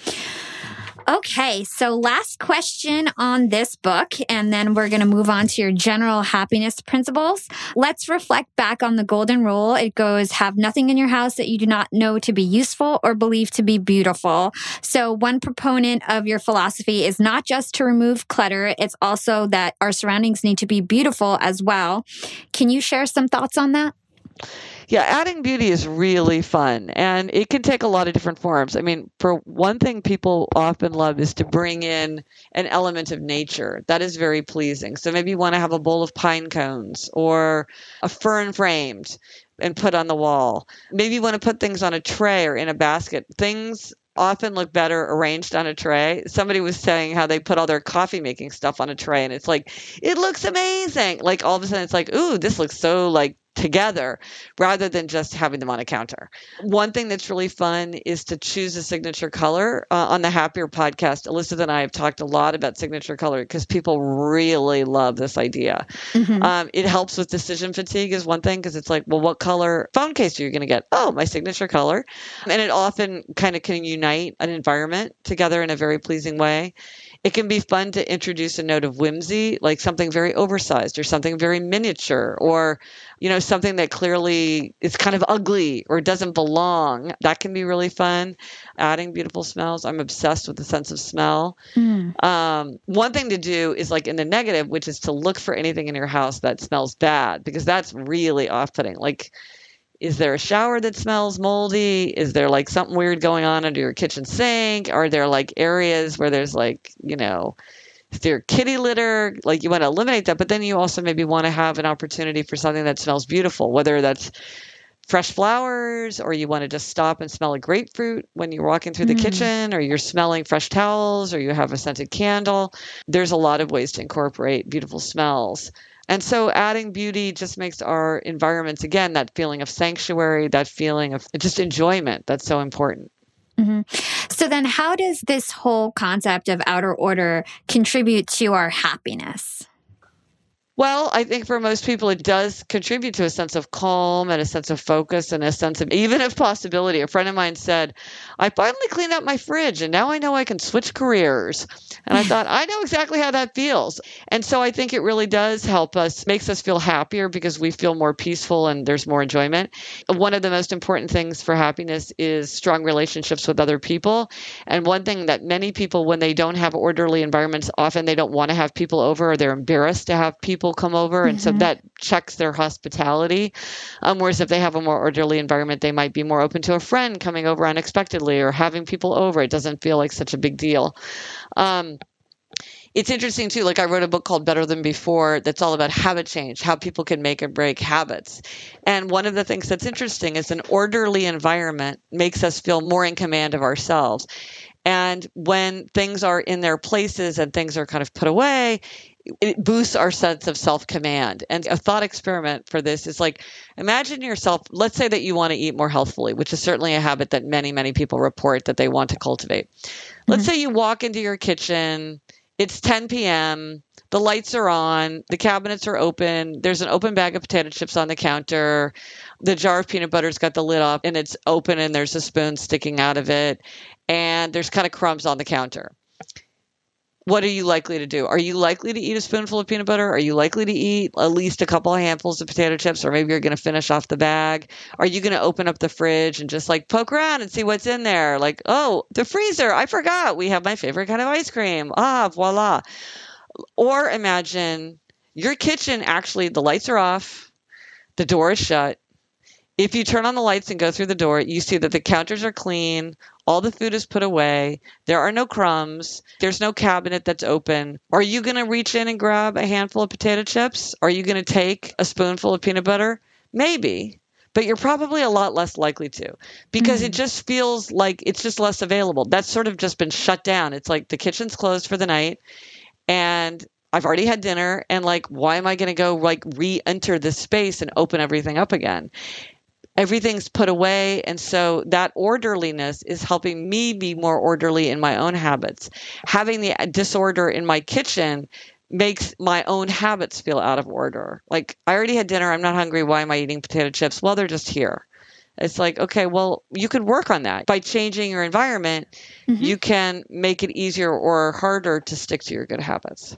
Okay, so last question on this book, and then we're going to move on to your general happiness principles. Let's reflect back on the golden rule. It goes, have nothing in your house that you do not know to be useful or believe to be beautiful. So one proponent of your philosophy is not just to remove clutter, it's also that our surroundings need to be beautiful as well. Can you share some thoughts on that? Yeah, adding beauty is really fun, and it can take a lot of different forms. I mean, for one thing people often love is to bring in an element of nature. That is very pleasing. So maybe you want to have a bowl of pine cones or a fern framed and put on the wall. Maybe you want to put things on a tray or in a basket. Things often look better arranged on a tray. Somebody was saying how they put all their coffee making stuff on a tray, and it's like, it looks amazing. Like all of a sudden it's like, ooh, this looks so like together rather than just having them on a counter. One thing that's really fun is to choose a signature color. On the Happier podcast, Elizabeth and I have talked a lot about signature color because people really love this idea. Mm-hmm. It helps with decision fatigue is one thing because it's like, well, what color phone case are you going to get? Oh, my signature color. And it often kind of can unite an environment together in a very pleasing way. It can be fun to introduce a note of whimsy, like something very oversized or something very miniature or, you know, something that clearly is kind of ugly or doesn't belong. That can be really fun. Adding beautiful smells. I'm obsessed with the sense of smell. One thing to do is like in the negative, which is to look for anything in your house that smells bad, because that's really off-putting. Like, is there a shower that smells moldy? Is there like something weird going on under your kitchen sink? Are there like areas where there's like, you know, is there kitty litter? Like you want to eliminate that, but then you also maybe want to have an opportunity for something that smells beautiful, whether that's fresh flowers or you want to just stop and smell a grapefruit when you're walking through the kitchen, or you're smelling fresh towels, or you have a scented candle. There's a lot of ways to incorporate beautiful smells. And so adding beauty just makes our environments, again, that feeling of sanctuary, that feeling of just enjoyment. That's so important. Mm-hmm. So then how does this whole concept of outer order contribute to our happiness? Well, I think for most people, it does contribute to a sense of calm and a sense of focus and a sense of even of possibility. A friend of mine said, I finally cleaned out my fridge and now I know I can switch careers. And I thought, I know exactly how that feels. And so I think it really does help us, makes us feel happier because we feel more peaceful and there's more enjoyment. One of the most important things for happiness is strong relationships with other people. And one thing that many people, when they don't have orderly environments, often they don't want to have people over or they're embarrassed to have people people come over. And so that checks their hospitality. Whereas if they have a more orderly environment, they might be more open to a friend coming over unexpectedly or having people over. It doesn't feel like such a big deal. It's interesting too, like I wrote a book called Better Than Before that's all about habit change, how people can make and break habits. And one of the things that's interesting is an orderly environment makes us feel more in command of ourselves. And when things are in their places and things are kind of put away, it boosts our sense of self-command. And a thought experiment for this is like, imagine yourself, let's say that you want to eat more healthfully, which is certainly a habit that many, many people report that they want to cultivate. Let's say you walk into your kitchen, it's 10 p.m., the lights are on, the cabinets are open, there's an open bag of potato chips on the counter, the jar of peanut butter's got the lid off and it's open and there's a spoon sticking out of it, and there's kind of crumbs on the counter. What are you likely to do? Are you likely to eat a spoonful of peanut butter? Are you likely to eat at least a couple of handfuls of potato chips? Or maybe you're going to finish off the bag. Are you going to open up the fridge and just like poke around and see what's in there? Like, oh, the freezer. I forgot. We have my favorite kind of ice cream. Ah, voila. Or imagine your kitchen, actually, the lights are off. The door is shut. If you turn on the lights and go through the door, you see that the counters are clean. All the food is put away. There are no crumbs. There's no cabinet that's open. Are you going to reach in and grab a handful of potato chips? Are you going to take a spoonful of peanut butter? Maybe, but you're probably a lot less likely to, because it just feels like it's just less available. That's sort of just been shut down. It's like the kitchen's closed for the night and I've already had dinner, and like, why am I going to go like re-enter this space and open everything up again? Everything's put away. And so that orderliness is helping me be more orderly in my own habits. Having the disorder in my kitchen makes my own habits feel out of order. Like, I already had dinner. I'm not hungry. Why am I eating potato chips? Well, they're just here. It's like, okay, well, you could work on that. By changing your environment, you can make it easier or harder to stick to your good habits.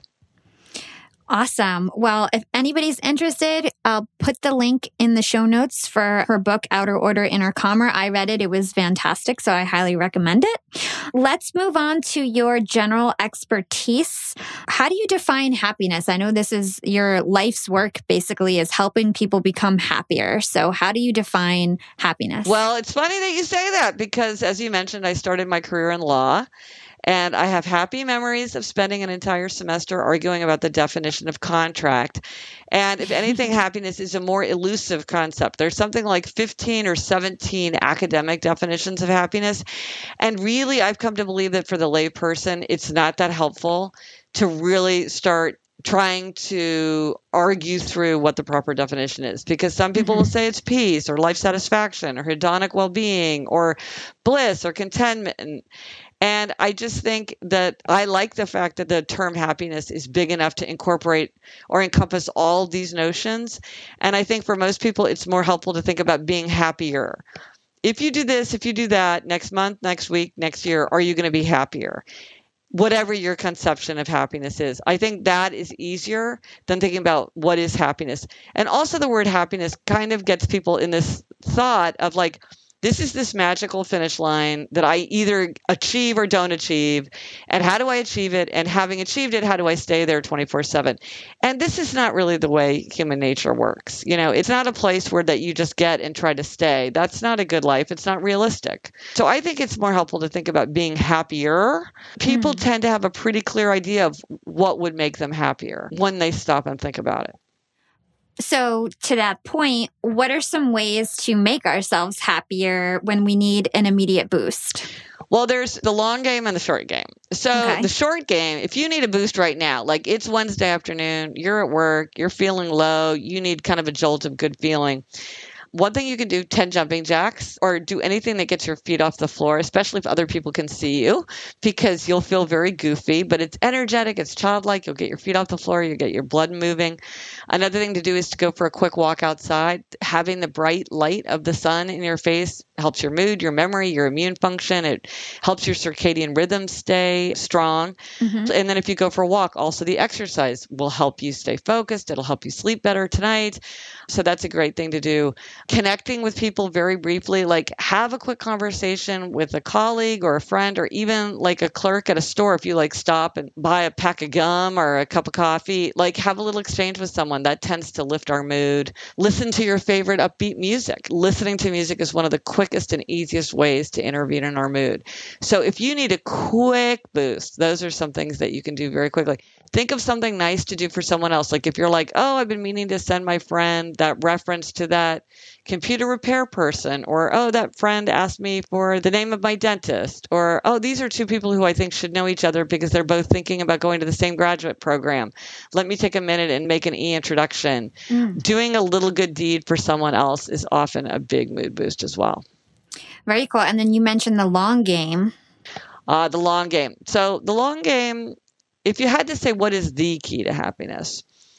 Awesome. Well, if anybody's interested, I'll put the link in the show notes for her book, Outer Order, Inner Calmer. I read it. It was fantastic, so I highly recommend it. Let's move on to your general expertise. How do you define happiness? I know this is your life's work, basically, is helping people become happier. So how do you define happiness? Well, it's funny that you say that because, as you mentioned, I started my career in law. And I have happy memories of spending an entire semester arguing about the definition of contract. And if anything, happiness is a more elusive concept. There's something like 15 or 17 academic definitions of happiness. And really, I've come to believe that for the layperson, it's not that helpful to really start trying to argue through what the proper definition is, because some people will say it's peace or life satisfaction or hedonic well-being or bliss or contentment. And I just think that I like the fact that the term happiness is big enough to incorporate or encompass all these notions. And I think for most people, it's more helpful to think about being happier. If you do this, if you do that, next month, next week, next year, are you going to be happier? Whatever your conception of happiness is. I think that is easier than thinking about what is happiness. And also the word happiness kind of gets people in this thought of like, this is this magical finish line that I either achieve or don't achieve. And how do I achieve it? And having achieved it, how do I stay there 24/7? And this is not really the way human nature works. You know, it's not a place where that you just get and try to stay. That's not a good life. It's not realistic. So I think it's more helpful to think about being happier. People tend to have a pretty clear idea of what would make them happier when they stop and think about it. So to that point, what are some ways to make ourselves happier when we need an immediate boost? Well, there's the long game and the short game. So the short game, if you need a boost right now, like it's Wednesday afternoon, you're at work, you're feeling low, you need kind of a jolt of good feeling. One thing you can do, 10 jumping jacks, or do anything that gets your feet off the floor, especially if other people can see you, because you'll feel very goofy, but it's energetic, it's childlike, you'll get your feet off the floor, you'll get your blood moving. Another thing to do is to go for a quick walk outside. Having the bright light of the sun in your face helps your mood, your memory, your immune function. It helps your circadian rhythm stay strong. Mm-hmm. And then if you go for a walk, also the exercise will help you stay focused. It'll help you sleep better tonight. So that's a great thing to do. Connecting with people very briefly, like have a quick conversation with a colleague or a friend, or even like a clerk at a store. If you like stop and buy a pack of gum or a cup of coffee, like have a little exchange with someone. That tends to lift our mood. Listen to your favorite upbeat music. Listening to music is one of the quickest and easiest ways to intervene in our mood. So if you need a quick boost, those are some things that you can do very quickly. Think of something nice to do for someone else. Like if you're like, oh, I've been meaning to send my friend that reference to that computer repair person, or, oh, that friend asked me for the name of my dentist, or, oh, these are two people who I think should know each other because they're both thinking about going to the same graduate program. Let me take a minute and make an e-introduction. Doing a little good deed for someone else is often a big mood boost as well. Very cool. And then you mentioned the long game. The long game. So the long game, if you had to say what is the key to happiness,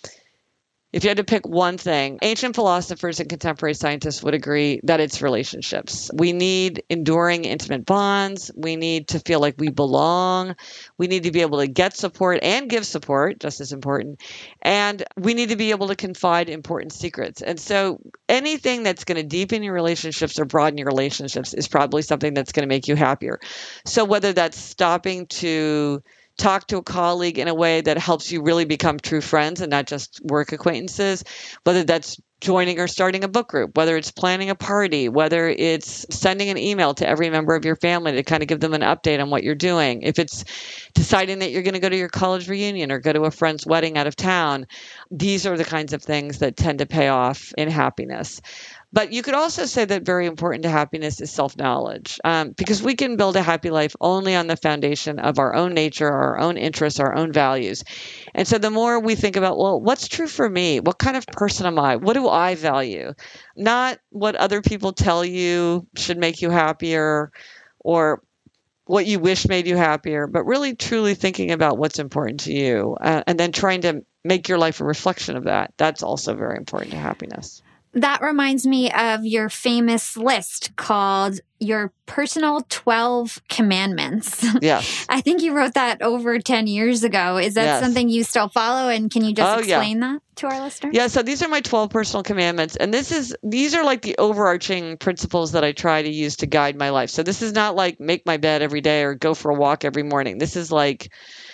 if you had to pick one thing, ancient philosophers and contemporary scientists would agree that it's relationships. We need enduring, intimate bonds. We need to feel like we belong. We need to be able to get support and give support, just as important. And we need to be able to confide important secrets. And so anything that's going to deepen your relationships or broaden your relationships is probably something that's going to make you happier. So whether that's stopping to talk to a colleague in a way that helps you really become true friends and not just work acquaintances, whether that's joining or starting a book group, whether it's planning a party, whether it's sending an email to every member of your family to kind of give them an update on what you're doing, if it's deciding that you're going to go to your college reunion or go to a friend's wedding out of town, these are the kinds of things that tend to pay off in happiness. But you could also say that very important to happiness is self-knowledge, because we can build a happy life only on the foundation of our own nature, our own interests, our own values. And so the more we think about, well, what's true for me? What kind of person am I? What do I value? Not what other people tell you should make you happier or what you wish made you happier, but really truly thinking about what's important to you, and then trying to make your life a reflection of that. That's also very important to happiness. That reminds me of your famous list called Your Personal 12 Commandments. Yes. I think you wrote that over 10 years ago. Is that something you still follow? And can you just explain that to our listeners? Yeah, so these are my 12 personal commandments. And these are like the overarching principles that I try to use to guide my life. So this is not like make my bed every day or go for a walk every morning. This is like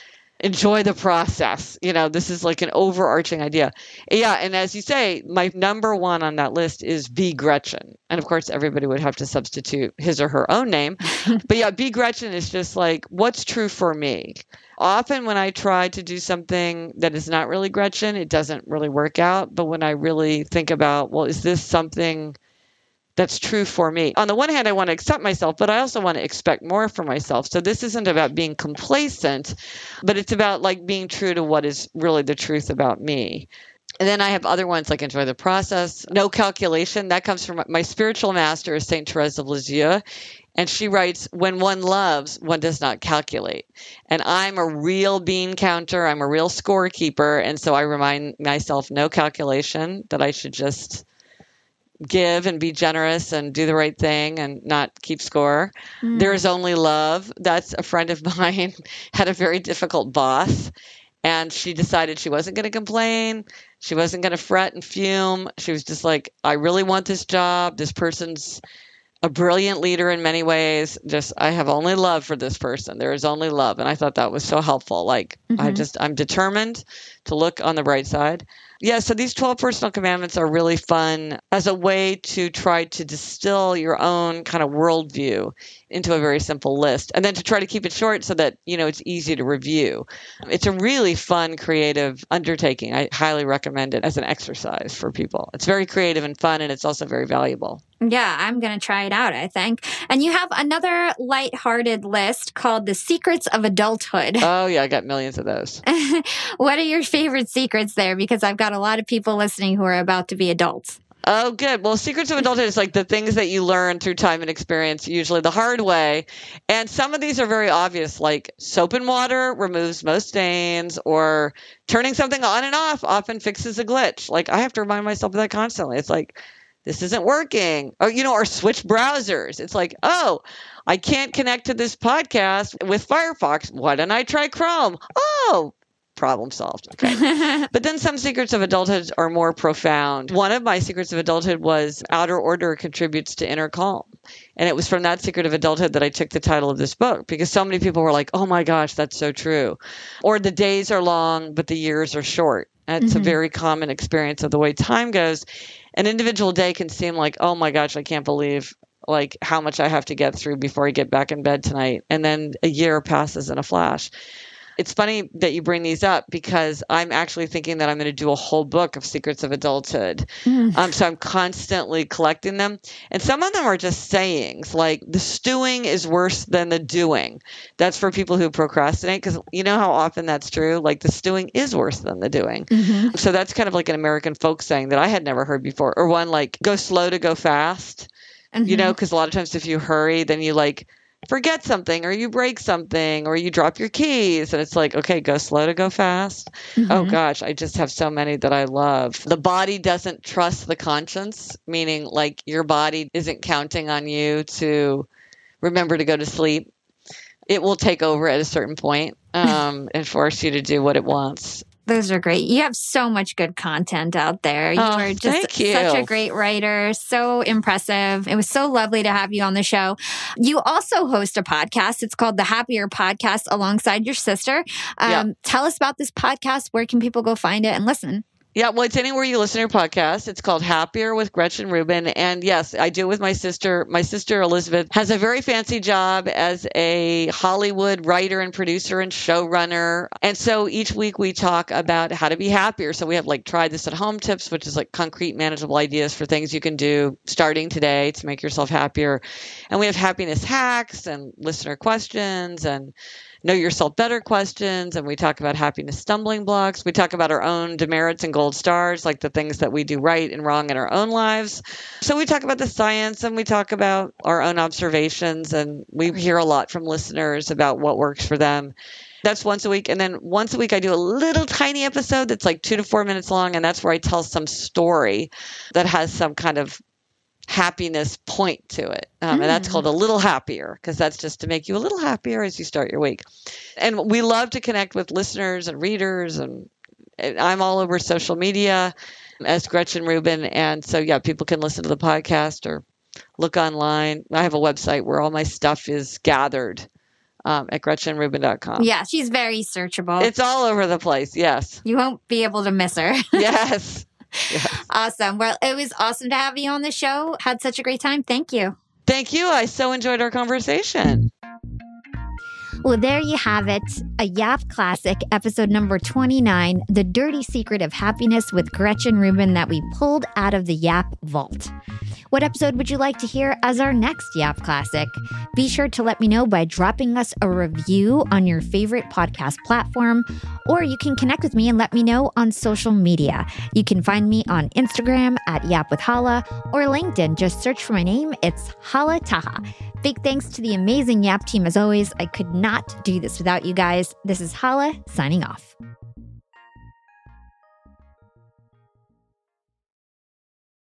enjoy the process. This is like an overarching idea. Yeah. And as you say, my number one on that list is Be Gretchen. And of course, everybody would have to substitute his or her own name. But yeah, Be Gretchen is just like, what's true for me? Often when I try to do something that is not really Gretchen, it doesn't really work out. But when I really think about, well, is this something that's true for me? On the one hand, I want to accept myself, but I also want to expect more from myself. So this isn't about being complacent, but it's about like being true to what is really the truth about me. And then I have other ones like enjoy the process, no calculation. That comes from my spiritual master, Saint Therese of Lisieux. And she writes, when one loves, one does not calculate. And I'm a real bean counter. I'm a real scorekeeper. And so I remind myself, no calculation, that I should just give and be generous and do the right thing and not keep score. There is only love. That's a friend of mine had a very difficult boss, and she decided she wasn't going to complain. She wasn't going to fret and fume. She was just like, I really want this job. This person's a brilliant leader in many ways. Just, I have only love for this person. There is only love. And I thought that was so helpful. Like, I'm determined to look on the bright side. Yeah, so these 12 personal commandments are really fun as a way to try to distill your own kind of worldview into a very simple list, and then to try to keep it short so that, it's easy to review. It's a really fun, creative undertaking. I highly recommend it as an exercise for people. It's very creative and fun, and it's also very valuable. Yeah, I'm going to try it out, I think. And you have another lighthearted list called The Secrets of Adulthood. Oh, yeah, I got millions of those. What are your favorite secrets there? Because I've got a lot of people listening who are about to be adults. Oh, good. Well, secrets of adulthood is like the things that you learn through time and experience, usually the hard way. And some of these are very obvious, like soap and water removes most stains, or turning something on and off often fixes a glitch. Like I have to remind myself of that constantly. It's like, this isn't working. Or switch browsers. It's like, oh, I can't connect to this podcast with Firefox. Why don't I try Chrome? Oh, problem solved. Okay. But then some secrets of adulthood are more profound. One of my secrets of adulthood was outer order contributes to inner calm. And it was from that secret of adulthood that I took the title of this book, because so many people were like, oh my gosh, that's so true. Or the days are long, but the years are short. And it's a very common experience of the way time goes. An individual day can seem like, oh my gosh, I can't believe like how much I have to get through before I get back in bed tonight. And then a year passes in a flash. It's funny that you bring these up, because I'm actually thinking that I'm going to do a whole book of secrets of adulthood. So I'm constantly collecting them. And some of them are just sayings like the stewing is worse than the doing. That's for people who procrastinate, because you know how often that's true? Like the stewing is worse than the doing. So that's kind of like an American folk saying that I had never heard before. Or one like go slow to go fast, because a lot of times if you hurry, then you like forget something, or you break something, or you drop your keys. And it's like, okay, go slow to go fast. Oh gosh, I just have so many that I love. The body doesn't trust the conscience, meaning like your body isn't counting on you to remember to go to sleep. It will take over at a certain point and force you to do what it wants. Those are great. You have so much good content out there. You are just such a great writer. So impressive. It was so lovely to have you on the show. You also host a podcast. It's called The Happier Podcast alongside your sister. Tell us about this podcast. Where can people go find it and listen? Yeah, well, it's anywhere you listen to your podcast. It's called Happier with Gretchen Rubin. And yes, I do it with my sister. My sister, Elizabeth, has a very fancy job as a Hollywood writer and producer and showrunner. And so each week we talk about how to be happier. So we have like try this at home tips, which is like concrete, manageable ideas for things you can do starting today to make yourself happier. And we have happiness hacks and listener questions and know yourself better questions. And we talk about happiness stumbling blocks. We talk about our own demerits and gold stars, like the things that we do right and wrong in our own lives. So we talk about the science and we talk about our own observations. And we hear a lot from listeners about what works for them. That's once a week. And then once a week, I do a little tiny episode that's like 2 to 4 minutes long. And that's where I tell some story that has some kind of happiness point to it. And that's called A Little Happier, because that's just to make you a little happier as you start your week. And we love to connect with listeners and readers. And I'm all over social media as Gretchen Rubin. And so, yeah, people can listen to the podcast or look online. I have a website where all my stuff is gathered at GretchenRubin.com. Yeah, she's very searchable. It's all over the place. Yes. You won't be able to miss her. Yes. Yes. Awesome. Well, it was awesome to have you on the show. Had such a great time. Thank you. Thank you. I so enjoyed our conversation. Well, there you have it. A Yap Classic, episode number 29, The Dirty Secret of Happiness with Gretchen Rubin, that we pulled out of the Yap vault. What episode would you like to hear as our next Yap Classic? Be sure to let me know by dropping us a review on your favorite podcast platform, or you can connect with me and let me know on social media. You can find me on Instagram at Yap with Hala, or LinkedIn. Just search for my name. It's Hala Taha. Big thanks to the amazing Yap team as always. I could not do this without you guys. This is Hala signing off.